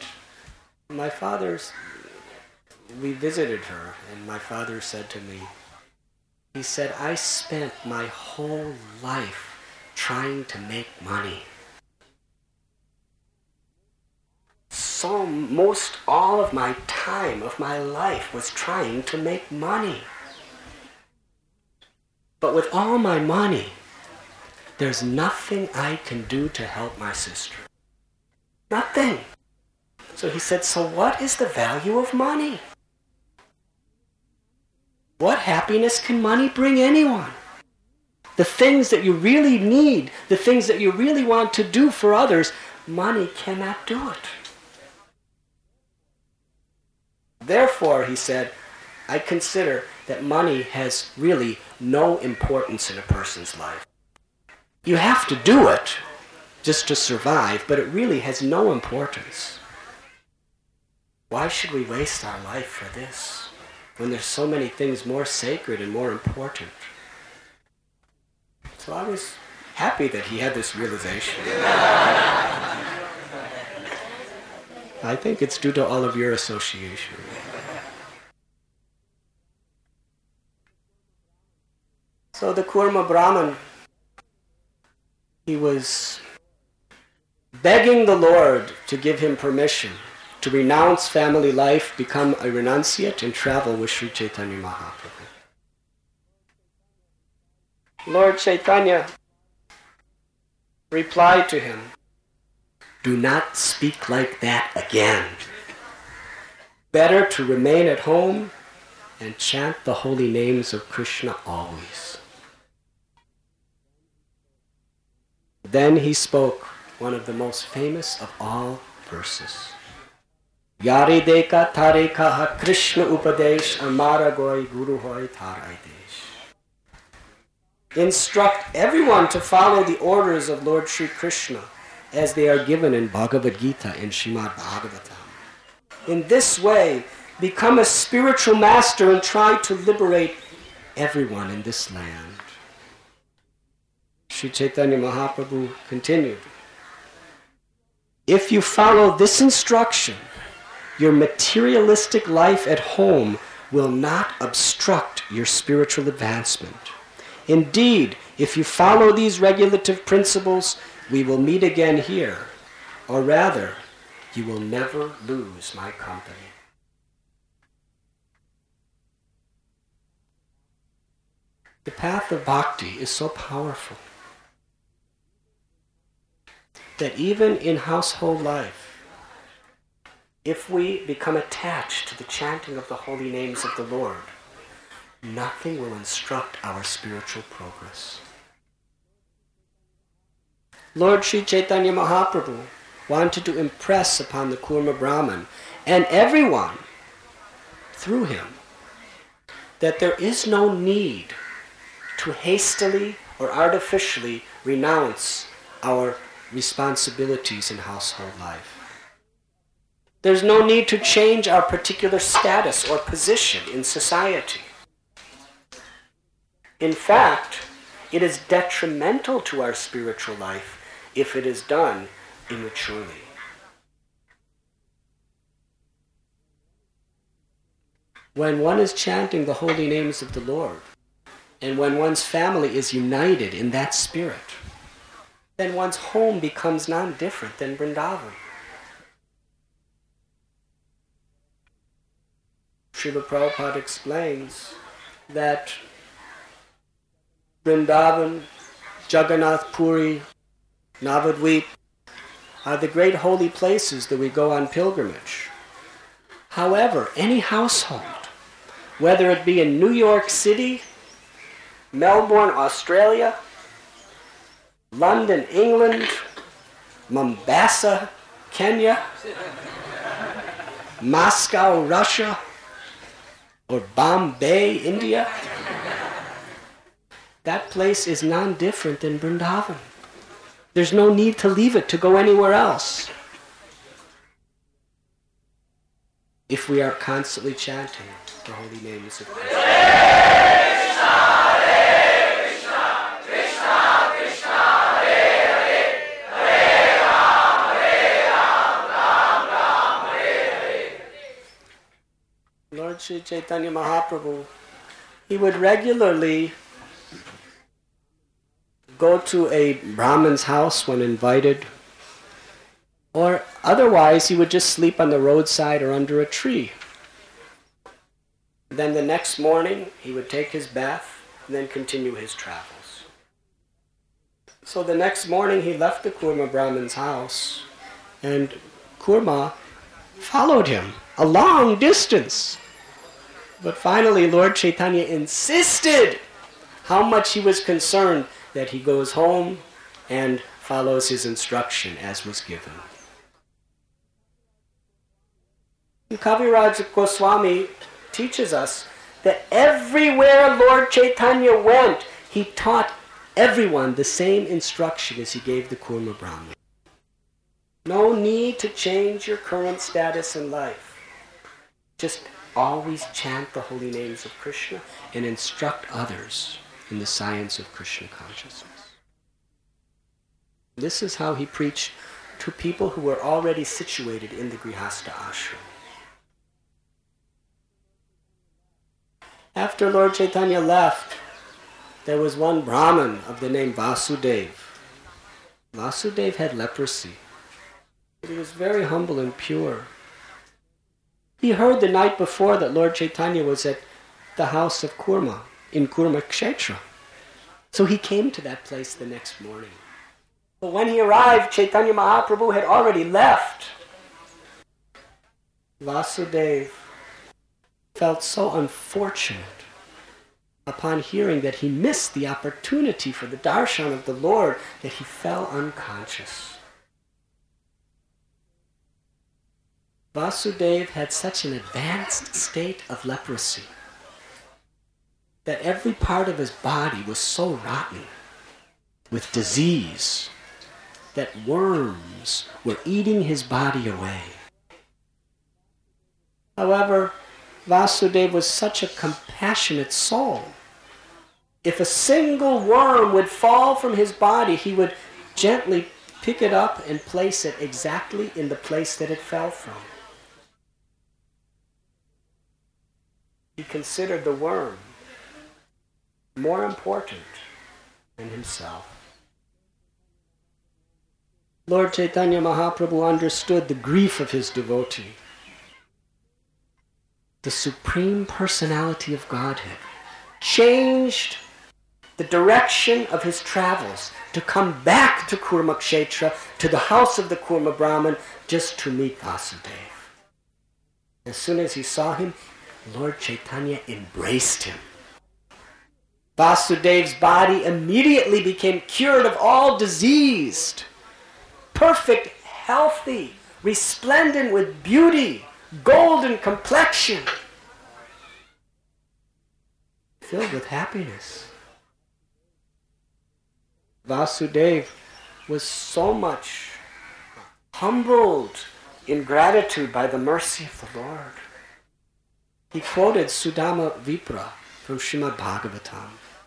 we visited her, and my father said to me, he said, I spent my whole life trying to make money. So most all of my time, of my life, was trying to make money. But with all my money, there's nothing I can do to help my sister. Nothing. So he said, so what is the value of money? What happiness can money bring anyone? The things that you really need, the things that you really want to do for others, money cannot do it. Therefore, he said, I consider that money has really no importance in a person's life. You have to do it just to survive, but it really has no importance. Why should we waste our life for this when there's so many things more sacred and more important? So I was happy that he had this realization. I think it's due to all of your association. So the Kurma Brahmin, he was begging the Lord to give him permission to renounce family life, become a renunciate, and travel with Sri Chaitanya Mahaprabhu. Lord Chaitanya replied to him, do not speak like that again. Better to remain at home and chant the holy names of Krishna always. Then he spoke one of the most famous of all verses. Yari deka tare kaha Krishna upadesh amara goi guru hoy tarai desh. Instruct everyone to follow the orders of Lord Sri Krishna as they are given in Bhagavad Gita and Srimad Bhagavatam. In this way, become a spiritual master and try to liberate everyone in this land. Sri Chaitanya Mahaprabhu continued, if you follow this instruction, your materialistic life at home will not obstruct your spiritual advancement. Indeed, if you follow these regulative principles, we will meet again here, or rather, you will never lose my company. The path of bhakti is so powerful that even in household life, if we become attached to the chanting of the holy names of the Lord, nothing will instruct our spiritual progress. Lord Sri Chaitanya Mahaprabhu wanted to impress upon the Kurma Brahmin and everyone through him that there is no need to hastily or artificially renounce our responsibilities in household life. There's no need to change our particular status or position in society. In fact, it is detrimental to our spiritual life if it is done immaturely. When one is chanting the holy names of the Lord, and when one's family is united in that spirit, then one's home becomes none different than Vrindavan. Srila Prabhupada explains that Vrindavan, Jagannath Puri, Navadvip are the great holy places that we go on pilgrimage. However, any household, whether it be in New York City, Melbourne, Australia, London, England, Mombasa, Kenya, Moscow, Russia, or Bombay, India, that place is none different than Vrindavan. There's no need to leave it to go anywhere else if we are constantly chanting the holy names of Krishna. Lord Sri Chaitanya Mahaprabhu, he would regularly go to a Brahmin's house when invited, or otherwise he would just sleep on the roadside or under a tree. Then the next morning he would take his bath and then continue his travels. So the next morning he left the Kurma Brahmin's house, and Kurma followed him a long distance. But finally Lord Chaitanya insisted how much he was concerned that he goes home and follows his instruction as was given. Kaviraj Goswami teaches us that everywhere Lord Chaitanya went, he taught everyone the same instruction as he gave the Kurma Brahmin. No need to change your current status in life. Just always chant the holy names of Krishna and instruct others in the science of Krishna consciousness. This is how he preached to people who were already situated in the Grihastha ashram. After Lord Chaitanya left, there was one Brahmin of the name Vasudeva. Vasudeva had leprosy, but he was very humble and pure. He heard the night before that Lord Chaitanya was at the house of Kurma, in Kurma Kshetra. So he came to that place the next morning. But when he arrived, Chaitanya Mahaprabhu had already left. Vasudeva felt so unfortunate upon hearing that he missed the opportunity for the darshan of the Lord that he fell unconscious. Vasudeva had such an advanced state of leprosy that every part of his body was so rotten with disease that worms were eating his body away. However, Vasudeva was such a compassionate soul. If a single worm would fall from his body, he would gently pick it up and place it exactly in the place that it fell from. He considered the worm more important than himself. Lord Chaitanya Mahaprabhu understood the grief of his devotee. The Supreme Personality of Godhead changed the direction of his travels to come back to Kurma Kshetra, to the house of the Kurma Brahmin, just to meet Vasudeva. As soon as he saw him, Lord Chaitanya embraced him Vasudev's body immediately became cured of all disease, perfect, healthy, resplendent with beauty, golden complexion, filled with happiness. Vasudeva was so much humbled in gratitude by the mercy of the Lord. He quoted Sudama Vipra from Srimad Bhagavatam,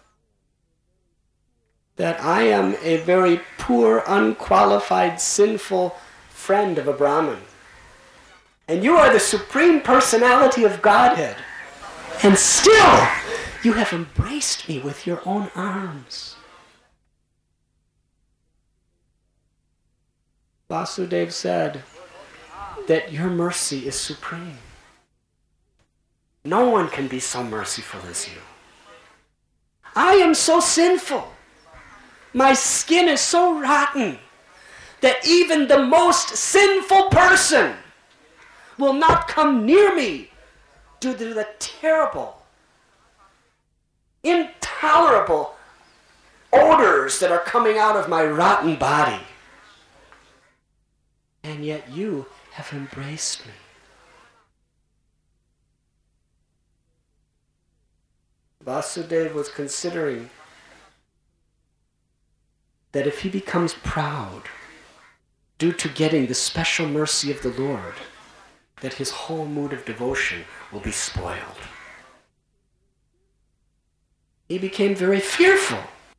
that I am a very poor, unqualified, sinful friend of a Brahmin. And you are the Supreme Personality of Godhead. And still, you have embraced me with your own arms. Vasudeva said that your mercy is supreme. No one can be so merciful as you. I am so sinful. My skin is so rotten that even the most sinful person will not come near me due to the terrible, intolerable odors that are coming out of my rotten body. And yet you have embraced me. Vasudeva was considering that if he becomes proud due to getting the special mercy of the Lord, that his whole mood of devotion will be spoiled. He became very fearful,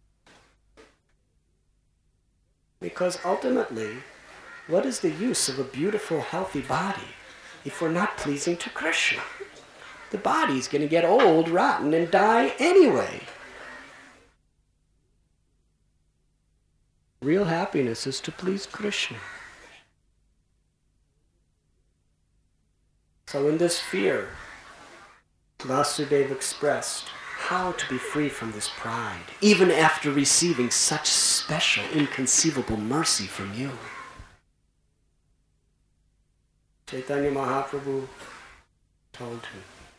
because ultimately, what is the use of a beautiful, healthy body if we're not pleasing to Krishna? The body's going to get old, rotten, and die anyway. Real happiness is to please Krishna. So in this fear, Vasudeva expressed how to be free from this pride, even after receiving such special, inconceivable mercy from you. Chaitanya Mahaprabhu told him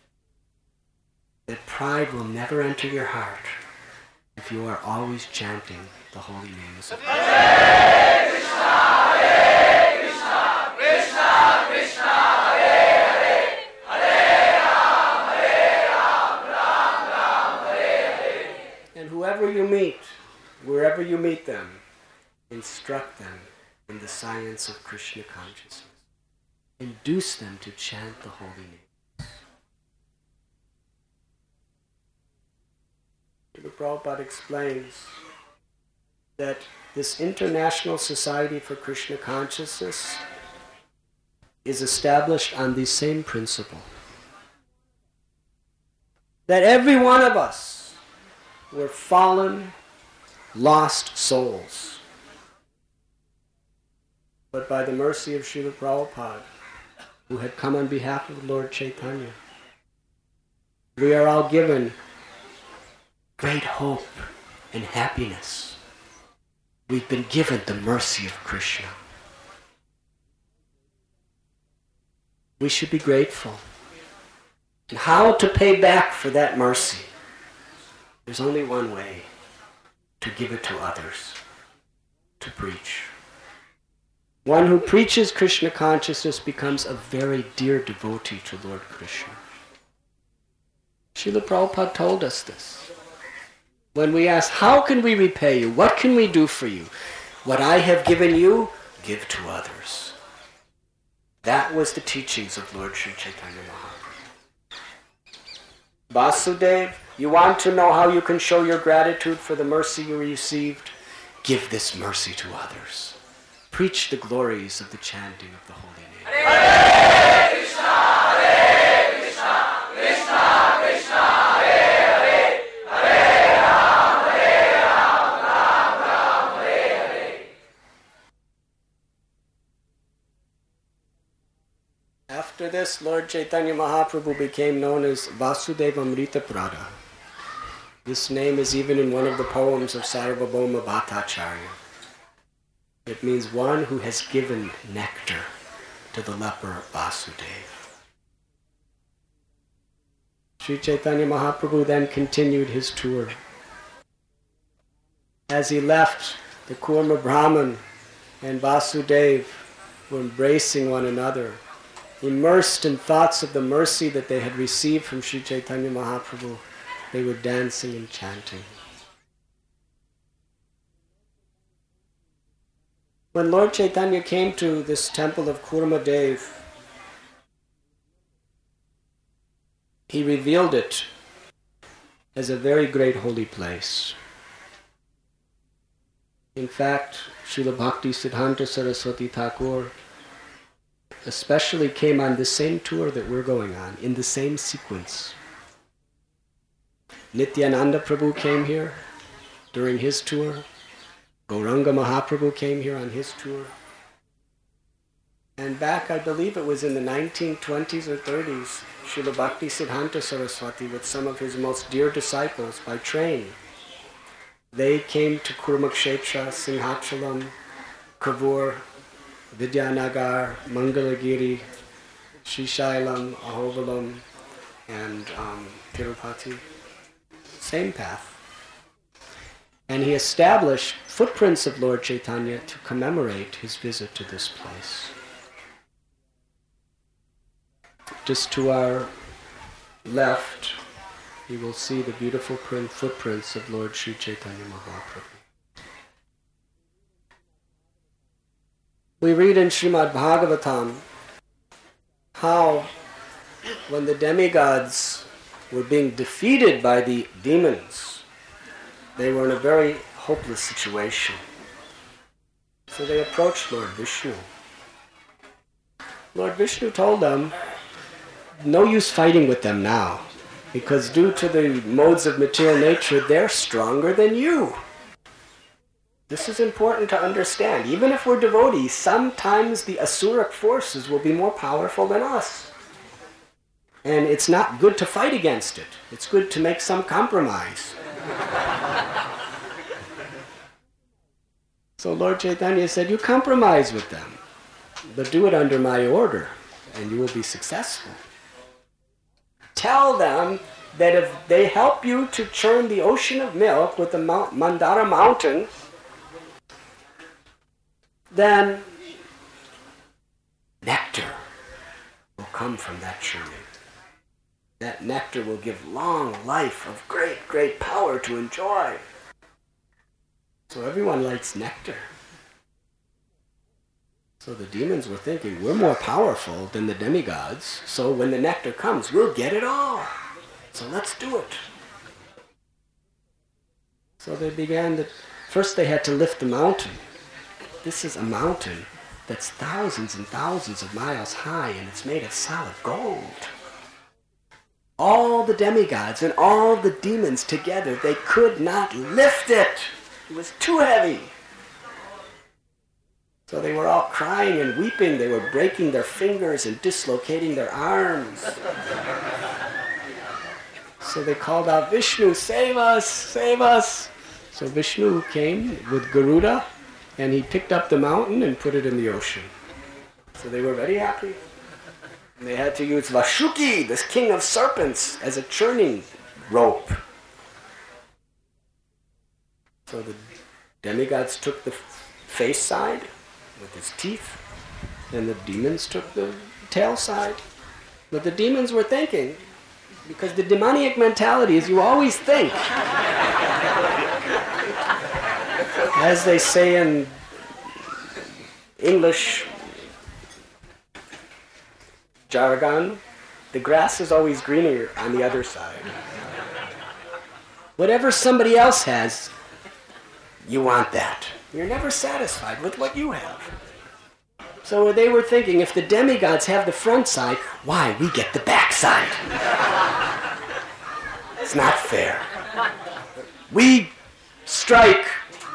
that pride will never enter your heart if you are always chanting the holy names of God. Hare Krishna, Krishna Krishna, Hare Hare, Hare Ram, Ram Ram, Hare Hare. And whoever you meet, wherever you meet them, instruct them in the science of Krishna consciousness. Induce them to chant the holy names. Srila Prabhupada explains that this International Society for Krishna Consciousness is established on the same principle. That every one of us were fallen, lost souls. But by the mercy of Srila Prabhupada, who had come on behalf of Lord Chaitanya, we are all given great hope and happiness. We've been given the mercy of Krishna. We should be grateful. And how to pay back for that mercy? There's only one way: to give it to others, to preach. One who preaches Krishna consciousness becomes a very dear devotee to Lord Krishna. Srila Prabhupada told us this. When we ask, how can we repay you? What can we do for you? What I have given you, give to others. That was the teachings of Lord Sri Chaitanya Mahaprabhu. Vasudeva, you want to know how you can show your gratitude for the mercy you received? Give this mercy to others. Preach the glories of the chanting of the holy name. Hare Krishna, Hare Krishna, Krishna Krishna, Hare Hare, Hare Ram, Ram Ram, Hare Hare. After this, Lord Chaitanya Mahaprabhu became known as Vasudeva Amrita Prada. This name is even in one of the poems of Sarvabhauma Bhattacharya. It means one who has given nectar to the leper Vasudeva. Sri Chaitanya Mahaprabhu then continued his tour As he left, the Kurma Brahman and Vasudev were embracing one another, immersed in thoughts of the mercy that they had received from Sri Chaitanya Mahaprabhu. They were dancing and chanting. When Lord Chaitanya came to this temple of Kurma Dev, he revealed it as a very great holy place. In fact, Srila Bhakti Siddhanta Saraswati Thakur especially came on the same tour that we're going on, in the same sequence. Nityananda Prabhu came here during his tour. Gauranga Mahaprabhu came here on his tour. And back, I believe it was in the 1920s or 30s, Srila Bhakti Siddhanta Saraswati with some of his most dear disciples by train. They came to Kurmakshetra, Singhachalam, Kavur, Vidyanagar, Mangalagiri, Srishailam, Ahovalam, and Tirupati. Same path. And he established footprints of Lord Chaitanya to commemorate his visit to this place. Just to our left, you will see the beautiful footprints of Lord Sri Chaitanya Mahaprabhu. We read in Srimad Bhagavatam how when the demigods were being defeated by the demons, they were in a very hopeless situation. So they approached Lord Vishnu. Lord Vishnu told them, no use fighting with them now, because due to the modes of material nature, they're stronger than you. This is important to understand. Even if we're devotees, sometimes the asuric forces will be more powerful than us. And it's not good to fight against it. It's good to make some compromise. So Lord Chaitanya said, you compromise with them, but do it under my order, and you will be successful. Tell them that if they help you to churn the ocean of milk with the Mandara mountain, then nectar will come from that churning. That nectar will give long life of great, great power to enjoy. So everyone likes nectar. So the demons were thinking, we're more powerful than the demigods, so when the nectar comes, we'll get it all. So let's do it. So they began to, first they had to lift the mountain. This is a mountain that's thousands and thousands of miles high, and it's made of solid gold. All the demigods and all the demons together, they could not lift it. It was too heavy. So they were all crying and weeping. They were breaking their fingers and dislocating their arms. So they called out, Vishnu, save us, save us. So Vishnu came with Garuda, and he picked up the mountain and put it in the ocean. So they were very happy. And they had to use Vashuki, this king of serpents, as a churning rope. So the demigods took the face side with his teeth, and the demons took the tail side. But the demons were thinking, because the demoniac mentality is you always think. As they say in English jargon, the grass is always greener on the other side. Whatever somebody else has, you want that. You're never satisfied with what you have. So they were thinking, if the demigods have the front side, why, we get the back side. It's not fair. We strike.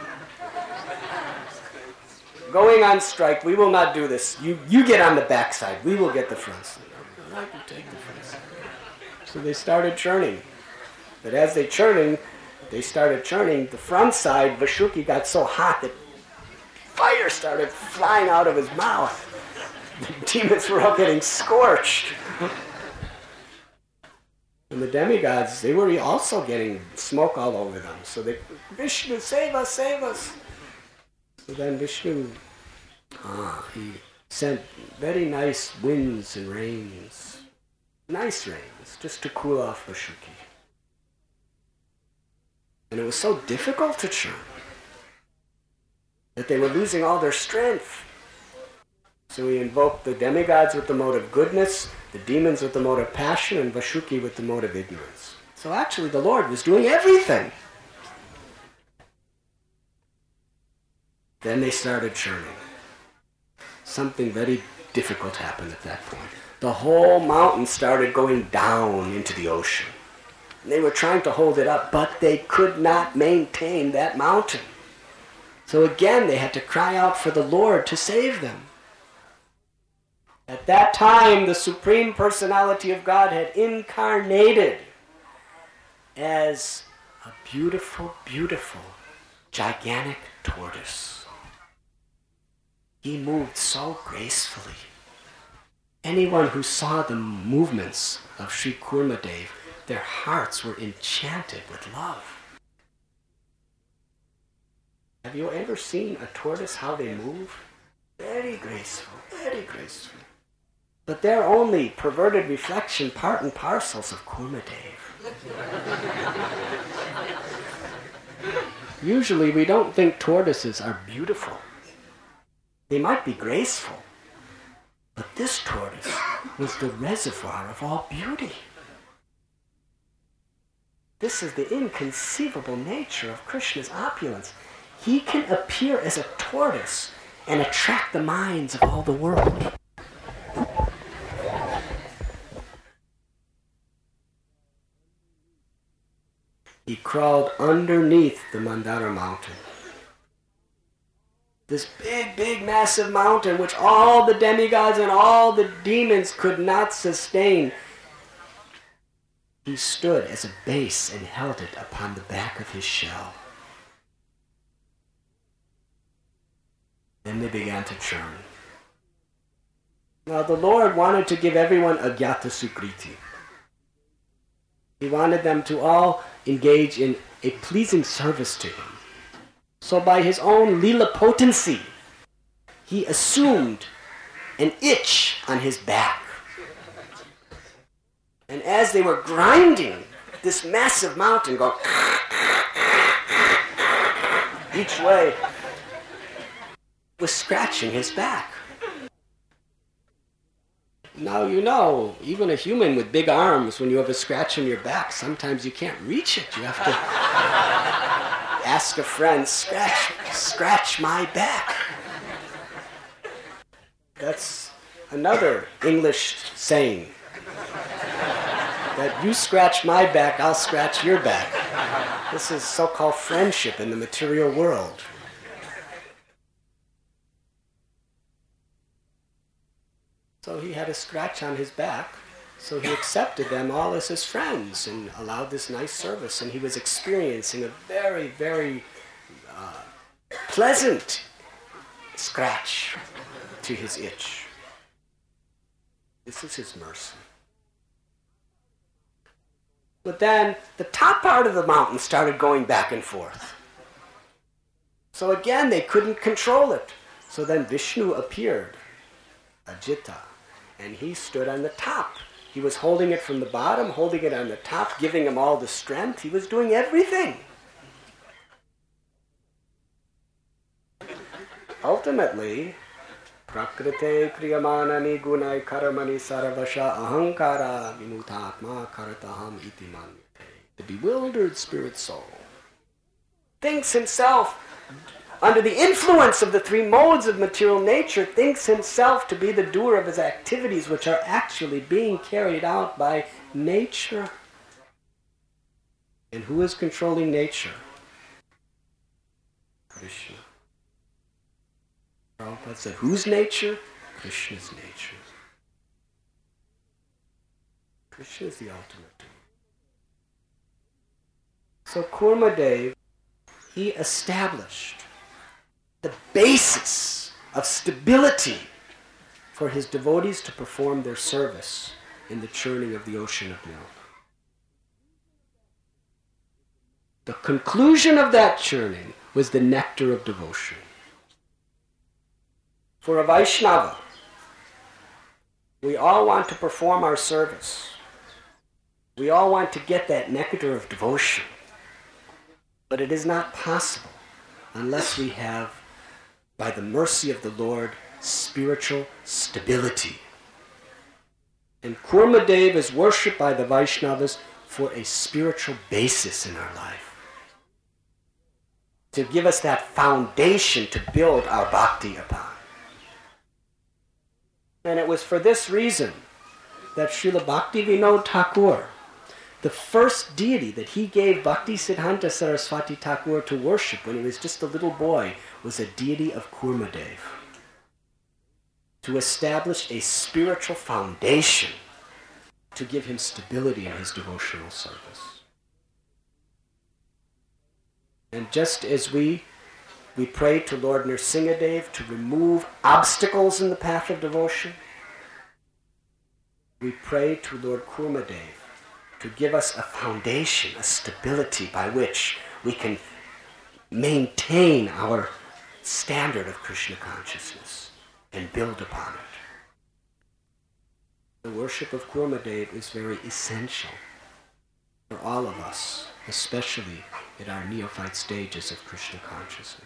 Going on strike, we will not do this. You get on the back side. We will get the front side. I can take the front side. So they started churning. But as they started churning, the front side, Vashuki got so hot that fire started flying out of his mouth. The demons were all getting scorched. And And the demigods, they were also getting smoke all over them. So they, Vishnu, save us, save us. So then Vishnu, he sent very nice winds and rains. Nice rains, just to cool off Vashuki. And it was so difficult to churn that they were losing all their strength. So he invoked the demigods with the mode of goodness, the demons with the mode of passion, and Vashuki with the mode of ignorance. So actually the Lord was doing everything. Then they started churning. Something very difficult happened at that point. The whole mountain started going down into the ocean. And they were trying to hold it up, but they could not maintain that mountain. So again, they had to cry out for the Lord to save them. At that time, the Supreme Personality of God had incarnated as a beautiful, beautiful, gigantic tortoise. He moved so gracefully. Anyone who saw the movements of Sri Kurmadev, their hearts were enchanted with love. Have you ever seen a tortoise, how they move? Very graceful, very graceful. But they're only perverted reflection, part and parcels of Kurmadev. Usually we don't think tortoises are beautiful. They might be graceful. But this tortoise was the reservoir of all beauty. This is the inconceivable nature of Krishna's opulence. He can appear as a tortoise and attract the minds of all the world. He crawled underneath the Mandara mountain. This big, big, massive mountain which all the demigods and all the demons could not sustain. He stood as a base and held it upon the back of his shell. Then they began to churn. Now the Lord wanted to give everyone Agyata Sukriti. He wanted them to all engage in a pleasing service to him. So by his own Leela potency, he assumed an itch on his back. And as they were grinding this massive mountain, going each way, was scratching his back. Now you know, even a human with big arms, when you have a scratch on your back, sometimes you can't reach it. You have to ask a friend, scratch my back. That's another English saying. That you scratch my back, I'll scratch your back. This is so-called friendship in the material world. So he had a scratch on his back, so he accepted them all as his friends and allowed this nice service. And he was experiencing a very, very pleasant scratch to his itch. This is his mercy. But then the top part of the mountain started going back and forth. So again, they couldn't control it. So then Vishnu appeared, Ajita, and he stood on the top. He was holding it from the bottom, holding it on the top, giving him all the strength. He was doing everything. Ultimately, Prakrite kriyamanani gunai karamani saravasha ahankara vimutatma karataham iti manyate. The bewildered spirit soul thinks himself, under the influence of the three modes of material nature, thinks himself to be the doer of his activities, which are actually being carried out by nature. And who is controlling nature? Krishna. Prabhupada said, whose nature? Krishna's nature. Krishna is the ultimate. So Kurmadev, he established the basis of stability for his devotees to perform their service in the churning of the ocean of milk. The conclusion of that churning was the nectar of devotion. For a Vaishnava, we all want to perform our service. We all want to get that nectar of devotion. But it is not possible unless we have, by the mercy of the Lord, spiritual stability. And Kurmadev is worshipped by the Vaishnavas for a spiritual basis in our life. To give us that foundation to build our bhakti upon. And it was for this reason that Srila Bhaktivinoda Thakur, the first deity that he gave Bhaktisiddhanta Saraswati Thakur to worship when he was just a little boy, was a deity of Kurmadev. To establish a spiritual foundation to give him stability in his devotional service. And just as we pray to Lord Nrsingadev to remove obstacles in the path of devotion, we pray to Lord Kurmadev to give us a foundation, a stability by which we can maintain our standard of Krishna consciousness and build upon it. The worship of Kurmadev is very essential for all of us, especially at our neophyte stages of Krishna consciousness.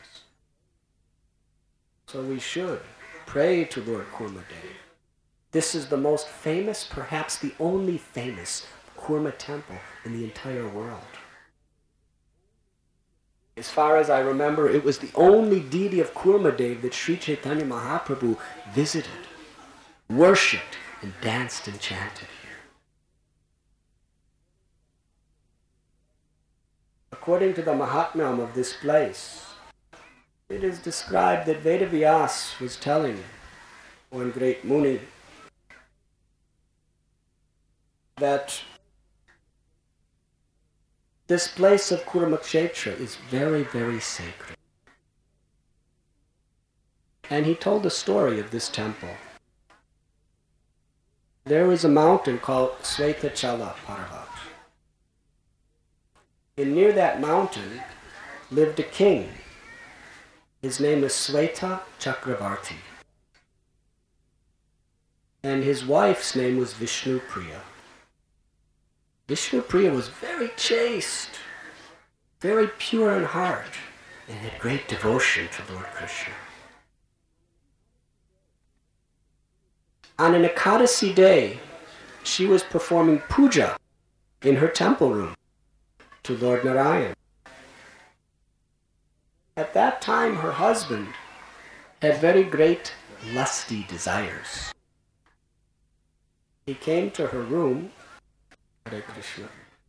So we should pray to Lord Kurmadev. This is the most famous, perhaps the only famous Kurma temple in the entire world. As far as I remember, it was the only deity of Kurmadev that Sri Chaitanya Mahaprabhu visited, worshipped, and danced and chanted here. According to the Mahatmyam of this place, it is described that Vedavyas was telling one great Muni that this place of Kurmakshetra is very, very sacred. And he told the story of this temple. There was a mountain called Svetachala Parvat. And near that mountain lived a king. His name was Sweta Chakravarti. And his wife's name was Vishnupriya. Vishnupriya was very chaste, very pure in heart, and had great devotion to Lord Krishna. On an Ekadasi day, she was performing puja in her temple room to Lord Narayan. At that time, her husband had very great lusty desires. He came to her room, Hare Krishna,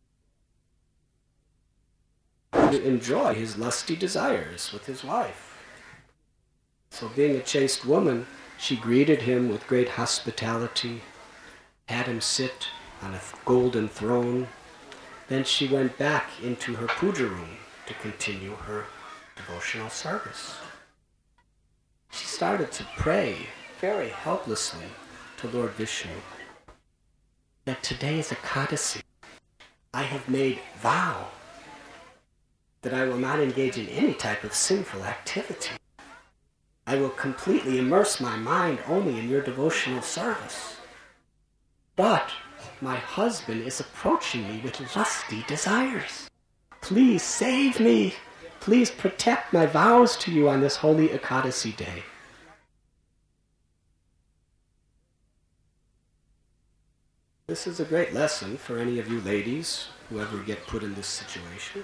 to enjoy his lusty desires with his wife. So being a chaste woman, she greeted him with great hospitality, had him sit on a golden throne. Then she went back into her puja room to continue her devotional service. She started to pray very helplessly to Lord Vishnu that today is Ekadasi. I have made vow that I will not engage in any type of sinful activity. I will completely immerse my mind only in your devotional service. But my husband is approaching me with lusty desires. Please save me. Please protect my vows to you on this holy Ekadasi day. This is a great lesson for any of you ladies who ever get put in this situation.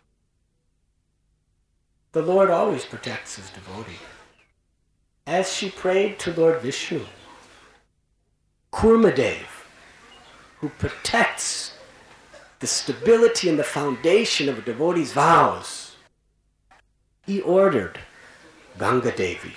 The Lord always protects his devotee. As she prayed to Lord Vishnu, Kurmadev, who protects the stability and the foundation of a devotee's vows, he ordered Ganga Devi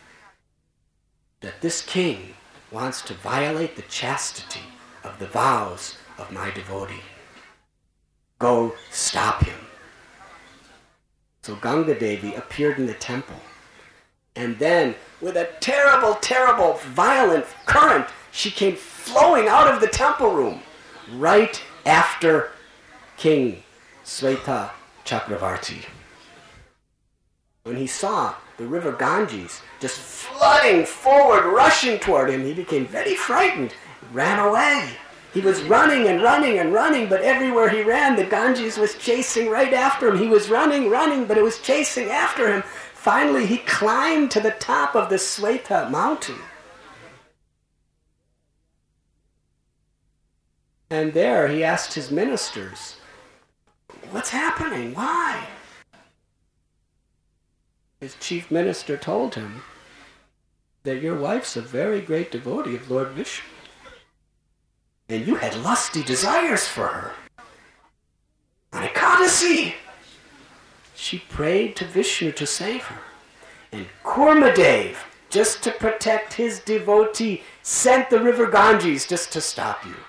that this king wants to violate the chastity of the vows of my devotee. Go stop him. So Ganga Devi appeared in the temple, and then with a terrible, terrible, violent current, she came flowing out of the temple room right after King Sweta Chakravarti. When he saw the river Ganges just flooding forward, rushing toward him, he became very frightened, ran away. He was running and running and running, but everywhere he ran, the Ganges was chasing right after him. He was running, but it was chasing after him. Finally, he climbed to the top of the Sweta mountain. And there he asked his ministers, "What's happening? Why?" His chief minister told him that your wife's a very great devotee of Lord Vishnu, and you had lusty desires for her. On Ekadasi, she prayed to Vishnu to save her, and Kurmadev, just to protect his devotee, sent the river Ganges just to stop you.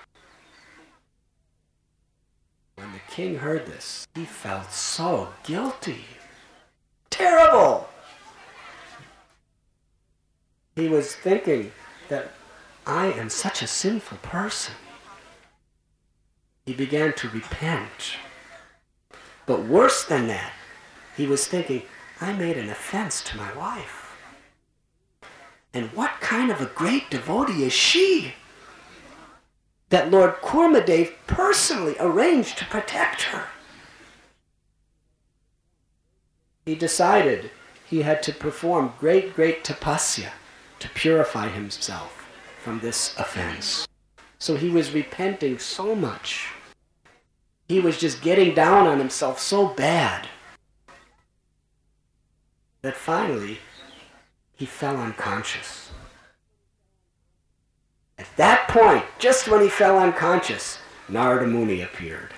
When the king heard this, he felt so guilty. Terrible! He was thinking that I am such a sinful person. He began to repent. But worse than that, he was thinking, I made an offense to my wife. And what kind of a great devotee is she that Lord Kurmadev personally arranged to protect her? He decided he had to perform great tapasya to purify himself from this offense. So he was repenting so much. He was just getting down on himself so bad that finally he fell unconscious. At that point, just when he fell unconscious, Narada Muni appeared.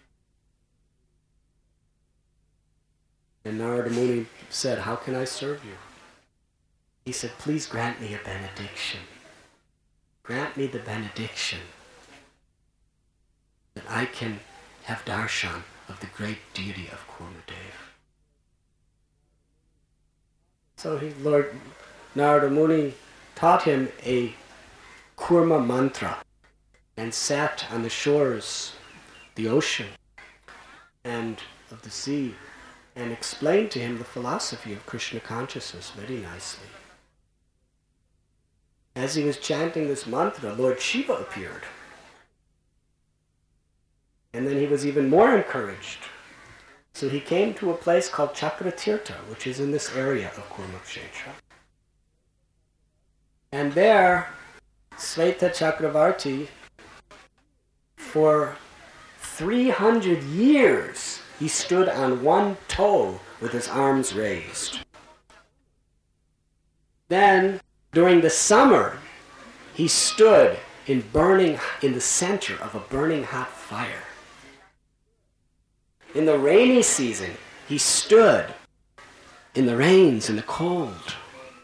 And Narada Muni said, "How can I serve you?" He said, "Please grant me a benediction. Grant me the benediction that I can have darshan of the great deity of Kurmadev." So Lord Narada Muni taught him a Kurma mantra and sat on the shores, the ocean, and of the sea, and explained to him the philosophy of Krishna consciousness very nicely. As he was chanting this mantra, Lord Shiva appeared. And then he was even more encouraged. So he came to a place called Chakratirtha, which is in this area of Kurmakshetra. And there, Sweta Chakravarti, for 300 years, he stood on one toe with his arms raised. Then, during the summer, he stood in the center of a burning hot fire. In the rainy season, he stood in the rains and the cold.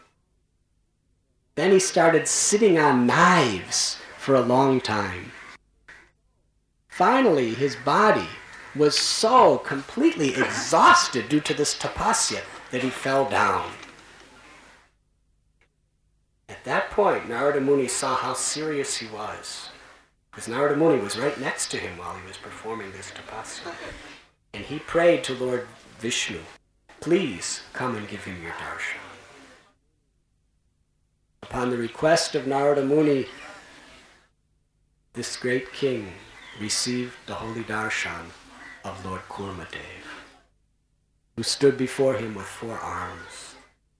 Then he started sitting on knives for a long time. Finally, his body was so completely exhausted due to this tapasya that he fell down. At that point, Narada Muni saw how serious he was, because Narada Muni was right next to him while he was performing this tapasya. And he prayed to Lord Vishnu, "Please come and give him your darshan." Upon the request of Narada Muni, this great king received the holy darshan of Lord Kurmadev, who stood before him with 4 arms.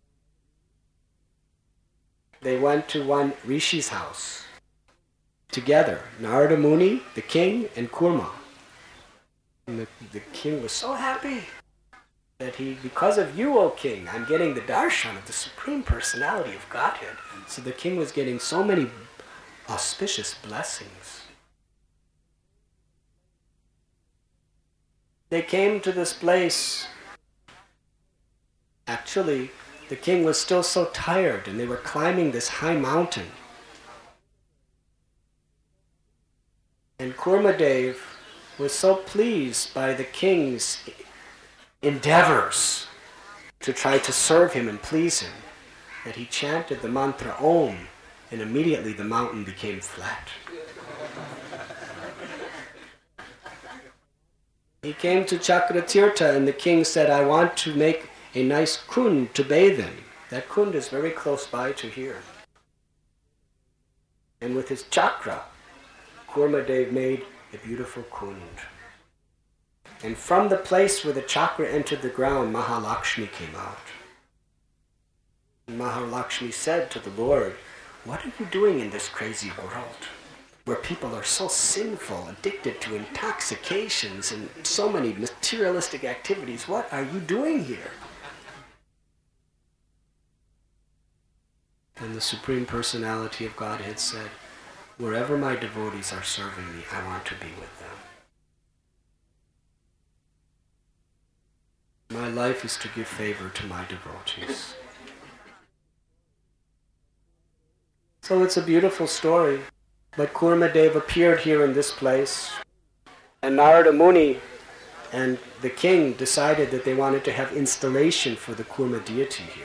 They went to one rishi's house together, Narada Muni, the king, and Kurma. And the king was so happy that because of you, O king, I'm getting the darshan of the Supreme Personality of Godhead. So the king was getting so many auspicious blessings. They came to this place. Actually, the king was still so tired, and they were climbing this high mountain. And Kurmadev was so pleased by the king's endeavors to try to serve him and please him that he chanted the mantra Om, and immediately the mountain became flat. He He came to Chakratirtha and the king said, I want to make a nice kund to bathe in. That kund is very close by to here. And with his chakra, Kurmadev made a beautiful kund. And from the place where the chakra entered the ground, Mahalakshmi came out. And Mahalakshmi said to the Lord, what are you doing in this crazy world where people are so sinful, addicted to intoxications and so many materialistic activities? What are you doing here? And the Supreme Personality of Godhead said, wherever my devotees are serving me, I want to be with them. My life is to give favor to my devotees. So it's a beautiful story. But Kurmadev appeared here in this place, and Narada Muni and the king decided that they wanted to have installation for the Kurma deity here.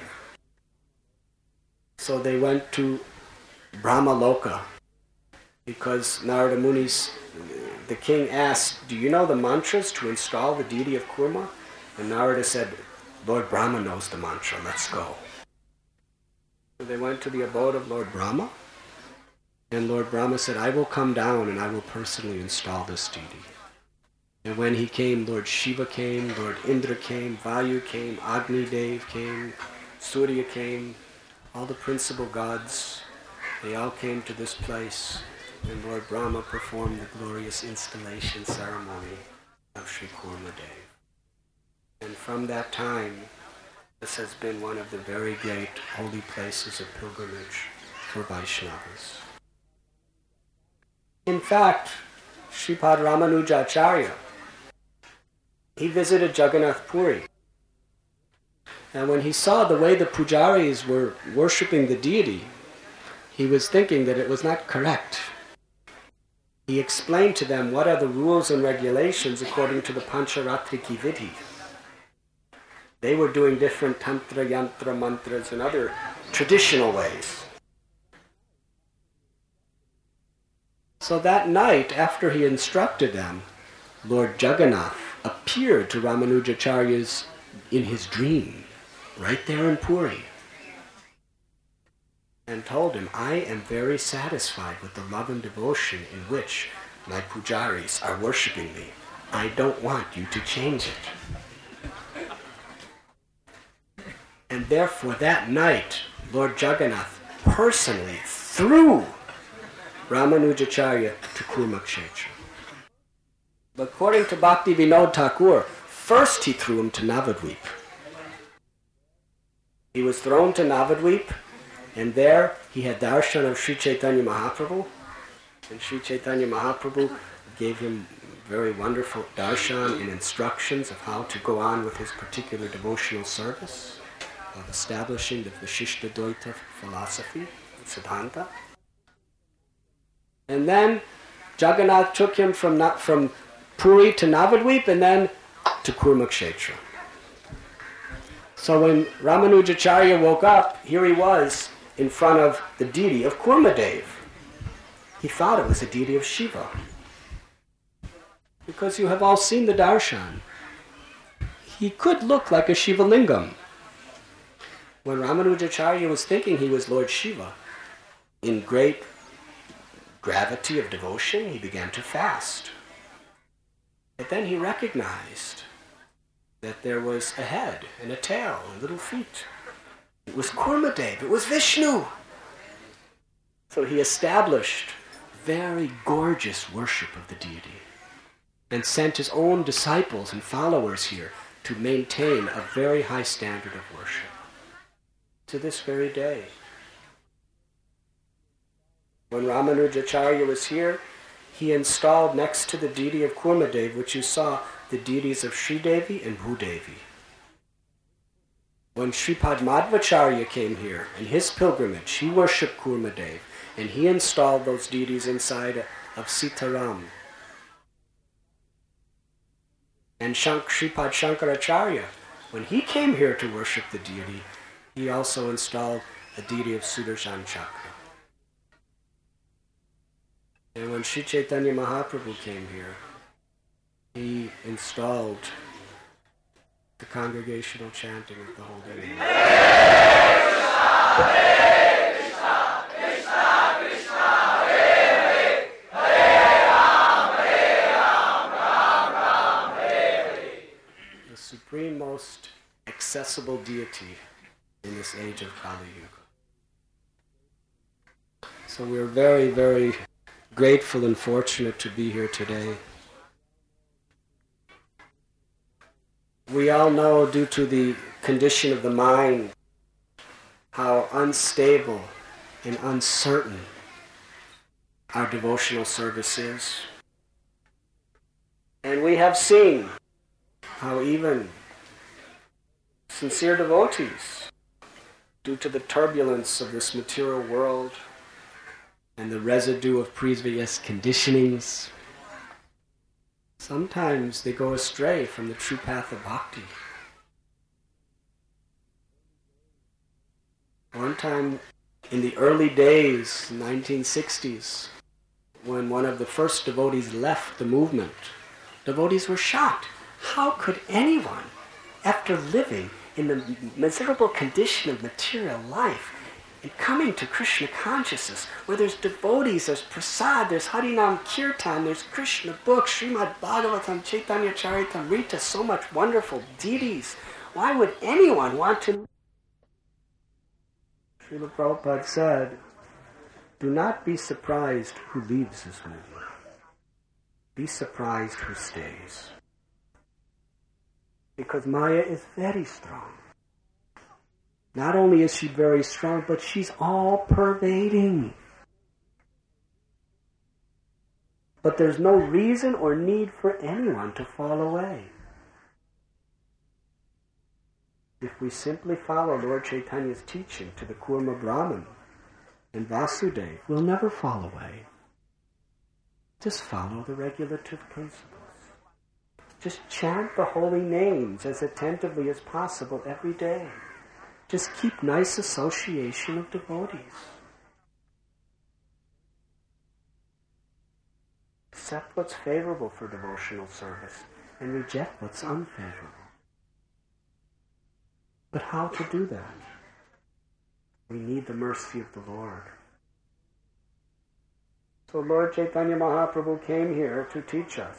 So they went to Brahmaloka, because Narada Muni's, the king asked, do you know the mantras to install the deity of Kurma? And Narada said, Lord Brahma knows the mantra, let's go. So they went to the abode of Lord Brahma, and Lord Brahma said, I will come down and I will personally install this deity. And when he came, Lord Shiva came, Lord Indra came, Vayu came, Agni Dev came, Surya came, all the principal gods, they all came to this place, and Lord Brahma performed the glorious installation ceremony of Sri Kurmadev. And from that time, this has been one of the very great holy places of pilgrimage for Vaishnavas. In fact, Sripad Ramanujacharya, he visited Jagannath Puri. And when he saw the way the pujaris were worshipping the deity, he was thinking that it was not correct. He explained to them what are the rules and regulations according to the Pancharatriki Vidhi. They were doing different tantra, yantra, mantras and other traditional ways. So that night, after he instructed them, Lord Jagannath appeared to Ramanujacharya in his dream, right there in Puri, and told him, I am very satisfied with the love and devotion in which my pujaris are worshipping me. I don't want you to change it. And therefore that night, Lord Jagannath personally threw Ramanujacharya to Kurmakshetra. But according to Bhakti Vinod Thakur, first he threw him to Navadvip. He was thrown to Navadvip, and there he had darshan of Sri Chaitanya Mahaprabhu, and Sri Chaitanya Mahaprabhu gave him very wonderful darshan and instructions of how to go on with his particular devotional service, of establishing the Vishishta Dvaita philosophy, Siddhanta. And then Jagannath took him from Puri to Navadvip and then to Kurmakshetra. So when Ramanujacharya woke up, here he was in front of the deity of Kurmadev. He thought it was the deity of Shiva. Because you have all seen the darshan. He could look like a Shiva lingam. When Ramanujacharya was thinking he was Lord Shiva, in great gravity of devotion, he began to fast. But then he recognized that there was a head and a tail and little feet. It was Kurmadev, it was Vishnu. So he established very gorgeous worship of the deity and sent his own disciples and followers here to maintain a very high standard of worship to this very day. When Ramanujacharya was here, he installed next to the deity of Kurmadev, which you saw, the deities of Sridevi and Bhudevi. When Sripad Madhvacharya came here, in his pilgrimage, he worshipped Kurmadev, and he installed those deities inside of Sitaram. And Sripad Shankaracharya, when he came here to worship the deity, he also installed a deity of Sudarshan Chakra. And when Sri Chaitanya Mahaprabhu came here, he installed the congregational chanting of the Holy Name. The supreme, most accessible deity in this age of Kali Yuga. So we're very, very grateful and fortunate to be here today. We all know, due to the condition of the mind, how unstable and uncertain our devotional service is. And we have seen how even sincere devotees, due to the turbulence of this material world and the residue of previous conditionings, sometimes they go astray from the true path of bhakti. One time in the early days, 1960s, when one of the first devotees left the movement, devotees were shocked. How could anyone, after living in the miserable condition of material life, and coming to Krishna consciousness, where there's devotees, there's prasad, there's Harinam Kirtan, there's Krishna books, Srimad Bhagavatam, Chaitanya Charitamrita, so much wonderful deities. Why would anyone want to? Srila Prabhupada said, do not be surprised who leaves this movement. Be surprised who stays. Because Maya is very strong. Not only is she very strong, but she's all-pervading. But there's no reason or need for anyone to fall away. If we simply follow Lord Chaitanya's teaching to the Kurma Brahman and Vasudeva, we'll never fall away. Just follow the regulative principles. Just chant the holy names as attentively as possible every day. Just keep nice association of devotees. Accept what's favorable for devotional service and reject what's unfavorable. But how to do that? We need the mercy of the Lord. So Lord Chaitanya Mahaprabhu came here to teach us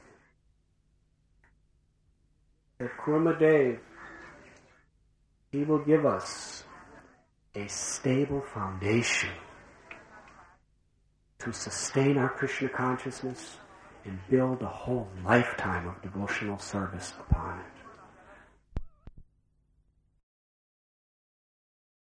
that Kurma Dev, he will give us a stable foundation to sustain our Krishna consciousness and build a whole lifetime of devotional service upon it.